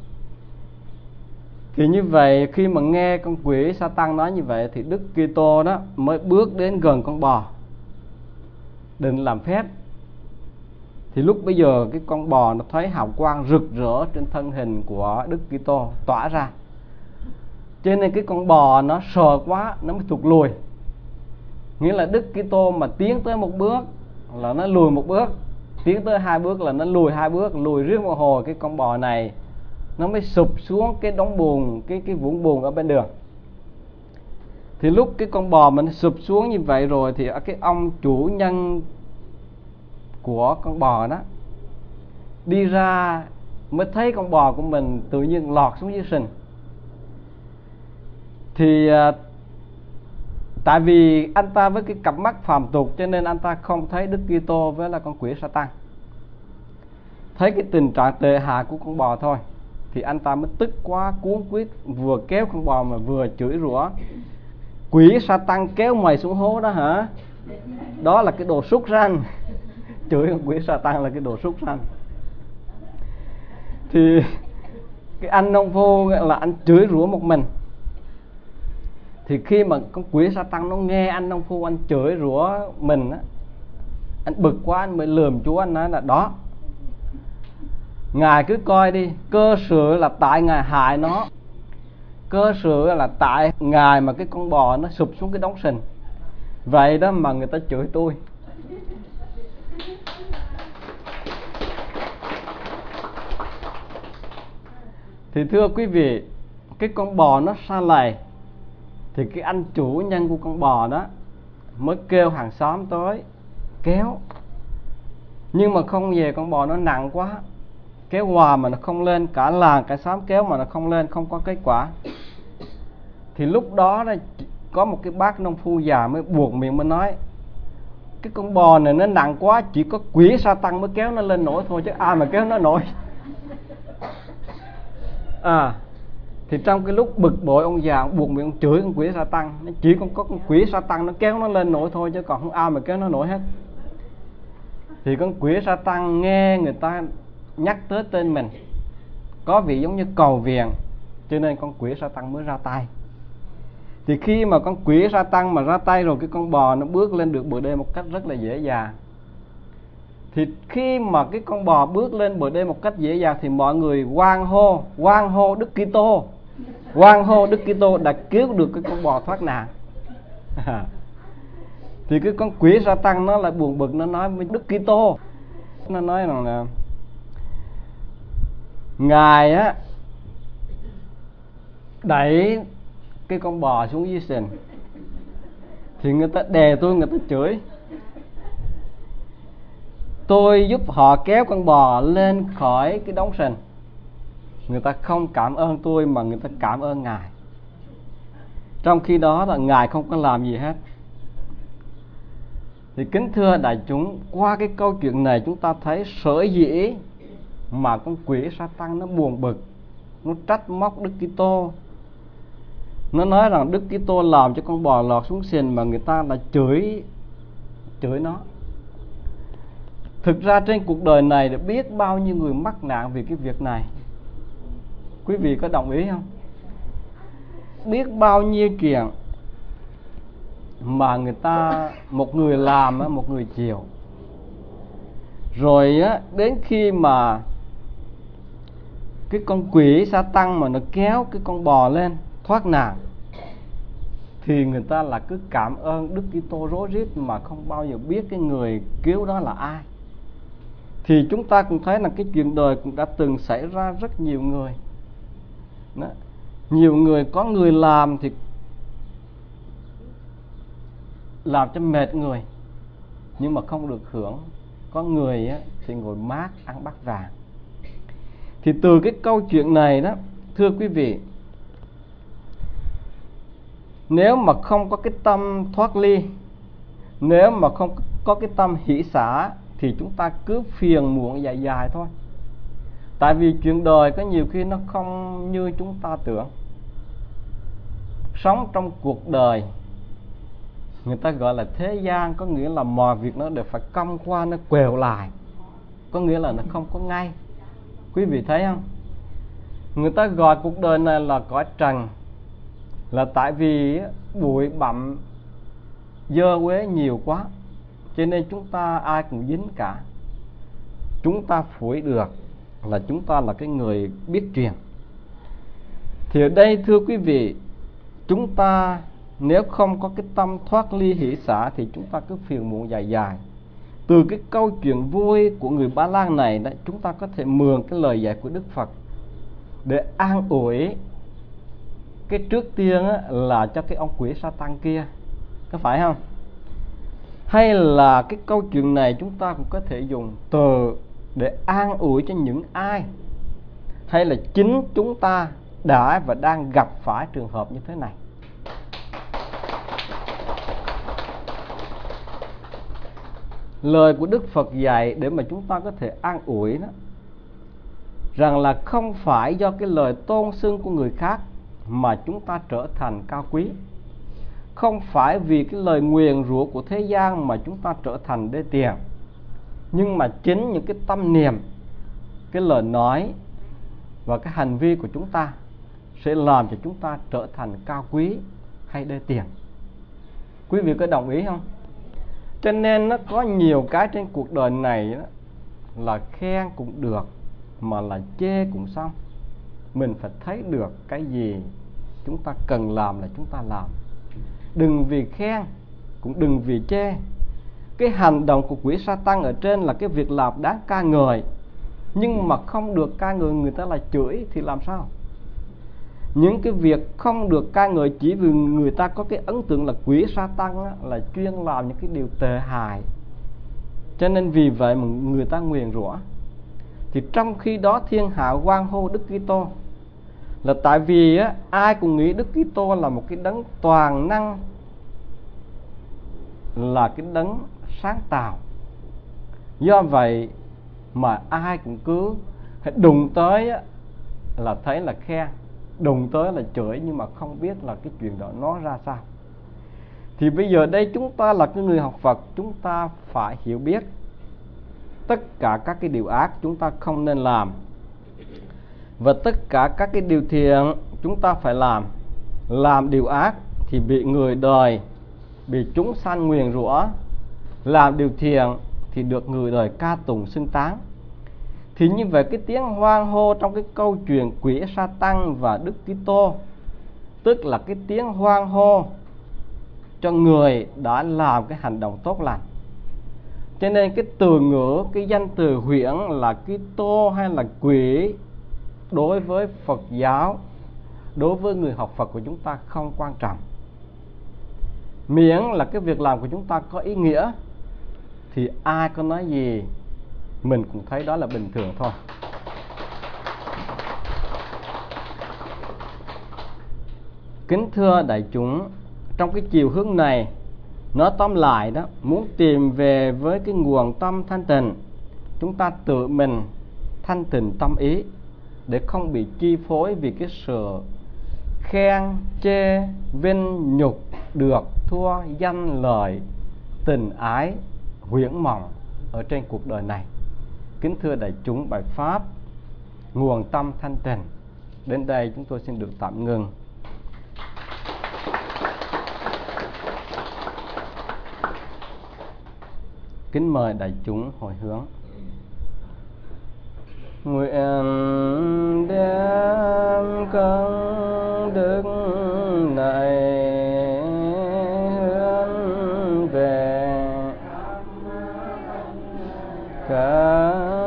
Thì như vậy khi mà nghe con quỷ Satan nói như vậy thì Đức Kitô đó mới bước đến gần con bò định làm phép. Thì lúc bây giờ cái con bò nó thấy hào quang rực rỡ trên thân hình của Đức Kitô tỏa ra, cho nên cái con bò nó sợ quá, nó mới thụt lùi. Nghĩa là Đức Kitô mà tiến tới một bước là nó lùi một bước, tiến tới hai bước là nó lùi hai bước, lùi riết một hồi cái con bò này nó mới sụp xuống cái đống bùn, cái cái vũng bùn ở bên đường. Thì lúc cái con bò mình sụp xuống như vậy rồi thì cái ông chủ nhân của con bò đó đi ra mới thấy con bò của mình tự nhiên lọt xuống dưới sình. Thì tại vì anh ta với cái cặp mắt phàm tục cho nên anh ta không thấy Đức Kitô với là con quỷ Satan. Thấy cái tình trạng tệ hại của con bò thôi thì anh ta mới tức quá, cuống quýt vừa kéo con bò mà vừa chửi rủa: quỷ Satan kéo mày xuống hố đó hả? Đó là cái đồ súc sanh. Chửi con quỷ Satan là cái đồ súc sanh. Thì cái anh nông phu là anh chửi rủa một mình. Thì khi mà con quỷ Satan nó nghe anh nông phu anh chửi rủa mình á, anh bực quá, anh mới lườm Chúa, anh nói là đó, Ngài cứ coi đi, cơ sự là tại Ngài hại nó, cơ sự là tại Ngài mà cái con bò nó sụp xuống cái đống sình, vậy đó mà người ta chửi tôi. Thì thưa quý vị, cái con bò nó sa lầy thì cái anh chủ nhân của con bò đó mới kêu hàng xóm tới kéo, nhưng mà không về con bò nó nặng quá, kéo hoài mà nó không lên, cả làng cả xóm kéo mà nó không lên, không có kết quả. Thì lúc đó đó có một cái bác nông phu già mới buộc miệng mới nói: cái con bò này nó nặng quá, chỉ có quỷ sa tăng mới kéo nó lên nổi thôi, chứ ai mà kéo nó nổi. À, thì trong cái lúc bực bội, ông già ông buộc miệng ông chửi con quỷ sa tăng. Nó chỉ còn có con quỷ sa tăng nó kéo nó lên nổi thôi, chứ còn không ai mà kéo nó nổi hết. Thì con quỷ sa tăng nghe người ta nhắc tới tên mình, có vị giống như cầu viện, cho nên con quỷ sa tăng mới ra tay. Thì khi mà con quỷ sa tăng mà ra tay rồi, cái con bò nó bước lên được bờ đê một cách rất là dễ dàng. Thì khi mà cái con bò bước lên bờ đê một cách dễ dàng thì mọi người hoan hô, hoan hô Đức Kitô, hoan hô Đức Kitô đã cứu được cái con bò thoát nạn. Thì cái con quỷ sa tăng nó lại buồn bực, nó nói với Đức Kitô, nó nói rằng là Ngài á đẩy cái con bò xuống dưới sình, thì người ta đè tôi, người ta chửi tôi giúp họ kéo con bò lên khỏi cái đống sình. Người ta không cảm ơn tôi mà người ta cảm ơn Ngài, trong khi đó là Ngài không có làm gì hết. Thì kính thưa đại chúng, qua cái câu chuyện này chúng ta thấy sở dĩ mà con quỷ sa tăng nó buồn bực, nó trách móc Đức Kitô, nó nói rằng Đức Kitô làm cho con bò lọt xuống sình, mà người ta là chửi chửi nó. Thực ra trên cuộc đời này đã biết bao nhiêu người mắc nạn vì cái việc này. Quý vị có đồng ý không? Biết bao nhiêu chuyện mà người ta, một người làm, một người chịu. Rồi á, đến khi mà cái con quỷ sa tăng mà nó kéo cái con bò lên thoát nạn, thì người ta là cứ cảm ơn Đức Kitô rối rít mà không bao giờ biết cái người cứu đó là ai. Thì chúng ta cũng thấy là cái chuyện đời cũng đã từng xảy ra rất nhiều người đó. Nhiều người, có người làm thì làm cho mệt người nhưng mà không được hưởng, có người á, thì ngồi mát ăn bát vàng. Thì từ cái câu chuyện này đó, thưa quý vị, nếu mà không có cái tâm thoát ly, nếu mà không có cái tâm hỷ xả, thì chúng ta cứ phiền muộn dài dài thôi. Tại vì chuyện đời có nhiều khi nó không như chúng ta tưởng. Sống trong cuộc đời, người ta gọi là thế gian, có nghĩa là mọi việc nó đều phải cong qua, nó quèo lại, có nghĩa là nó không có ngay. Quý vị thấy không? Người ta gọi cuộc đời này là cõi trần, là tại vì bụi bặm dơ uế nhiều quá, cho nên chúng ta ai cũng dính cả. Chúng ta phủi được là chúng ta là cái người biết truyền. Thì ở đây thưa quý vị, chúng ta nếu không có cái tâm thoát ly hỷ xả thì chúng ta cứ phiền muộn dài dài. Từ cái câu chuyện vui của người Ba Lan này đó, chúng ta có thể mượn cái lời dạy của Đức Phật để an ủi cái trước tiên á, là cho cái ông quỷ sa tăng kia, có phải không? Hay là cái câu chuyện này chúng ta cũng có thể dùng từ để an ủi cho những ai, hay là chính chúng ta đã và đang gặp phải trường hợp như thế này. Lời của Đức Phật dạy để mà chúng ta có thể an ủi đó, rằng là không phải do cái lời tôn xưng của người khác mà chúng ta trở thành cao quý, không phải vì cái lời nguyền rủa của thế gian mà chúng ta trở thành đê tiện, nhưng mà chính những cái tâm niệm, cái lời nói và cái hành vi của chúng ta sẽ làm cho chúng ta trở thành cao quý hay đê tiện. Quý vị có đồng ý không? Cho nên nó có nhiều cái trên cuộc đời này đó, là khen cũng được mà là chê cũng xong. Mình phải thấy được cái gì chúng ta cần làm là chúng ta làm, đừng vì khen cũng đừng vì chê. Cái hành động của quỷ sa tăng ở trên là cái việc làm đáng ca ngợi, nhưng mà không được ca ngợi người ta là chửi thì làm sao? Những cái việc không được ca ngợi chỉ vì người ta có cái ấn tượng là quỷ sa tăng á, là chuyên làm những cái điều tệ hại, Cho nên vì vậy mà người ta nguyền rủa. Thì trong khi đó thiên hạ hoan hô Đức Kitô, là tại vì á, ai cũng nghĩ Đức Kitô là một cái đấng toàn năng, là cái đấng sáng tạo. Do vậy mà ai cũng cứ đụng tới á, là thấy là khen, đụng tới là chửi, nhưng mà không biết là cái chuyện đó nó ra sao. Thì bây giờ đây chúng ta là cái người học Phật, chúng ta phải hiểu biết tất cả các cái điều ác chúng ta không nên làm, và tất cả các cái điều thiện chúng ta phải làm. Làm điều ác thì bị người đời, bị chúng sanh nguyền rủa. Làm điều thiện thì được người đời ca tụng xưng tán. Thì như vậy cái tiếng hoan hô trong cái câu chuyện quỷ Sa-tăng và Đức Kitô, tức là cái tiếng hoan hô cho người đã làm cái hành động tốt lành. Cho nên cái từ ngữ, cái danh từ huyễn là Kitô hay là quỷ, đối với Phật giáo, đối với người học Phật của chúng ta không quan trọng. Miễn là cái việc làm của chúng ta có ý nghĩa, thì ai có nói gì mình cũng thấy đó là bình thường thôi. Kính thưa đại chúng, trong cái chiều hướng này, nói tóm lại đó, muốn tìm về với cái nguồn tâm thanh tịnh, chúng ta tự mình thanh tịnh tâm ý, để không bị chi phối vì cái sự khen, chê, vinh, nhục, được, thua, danh, lợi, tình ái, huyễn mộng ở trên cuộc đời này. Kính thưa đại chúng, bài pháp nguồn tâm thanh tịnh đến đây chúng tôi xin được tạm ngừng. Kính mời đại chúng hồi hướng. Nguyện đem công đức này hướng về cả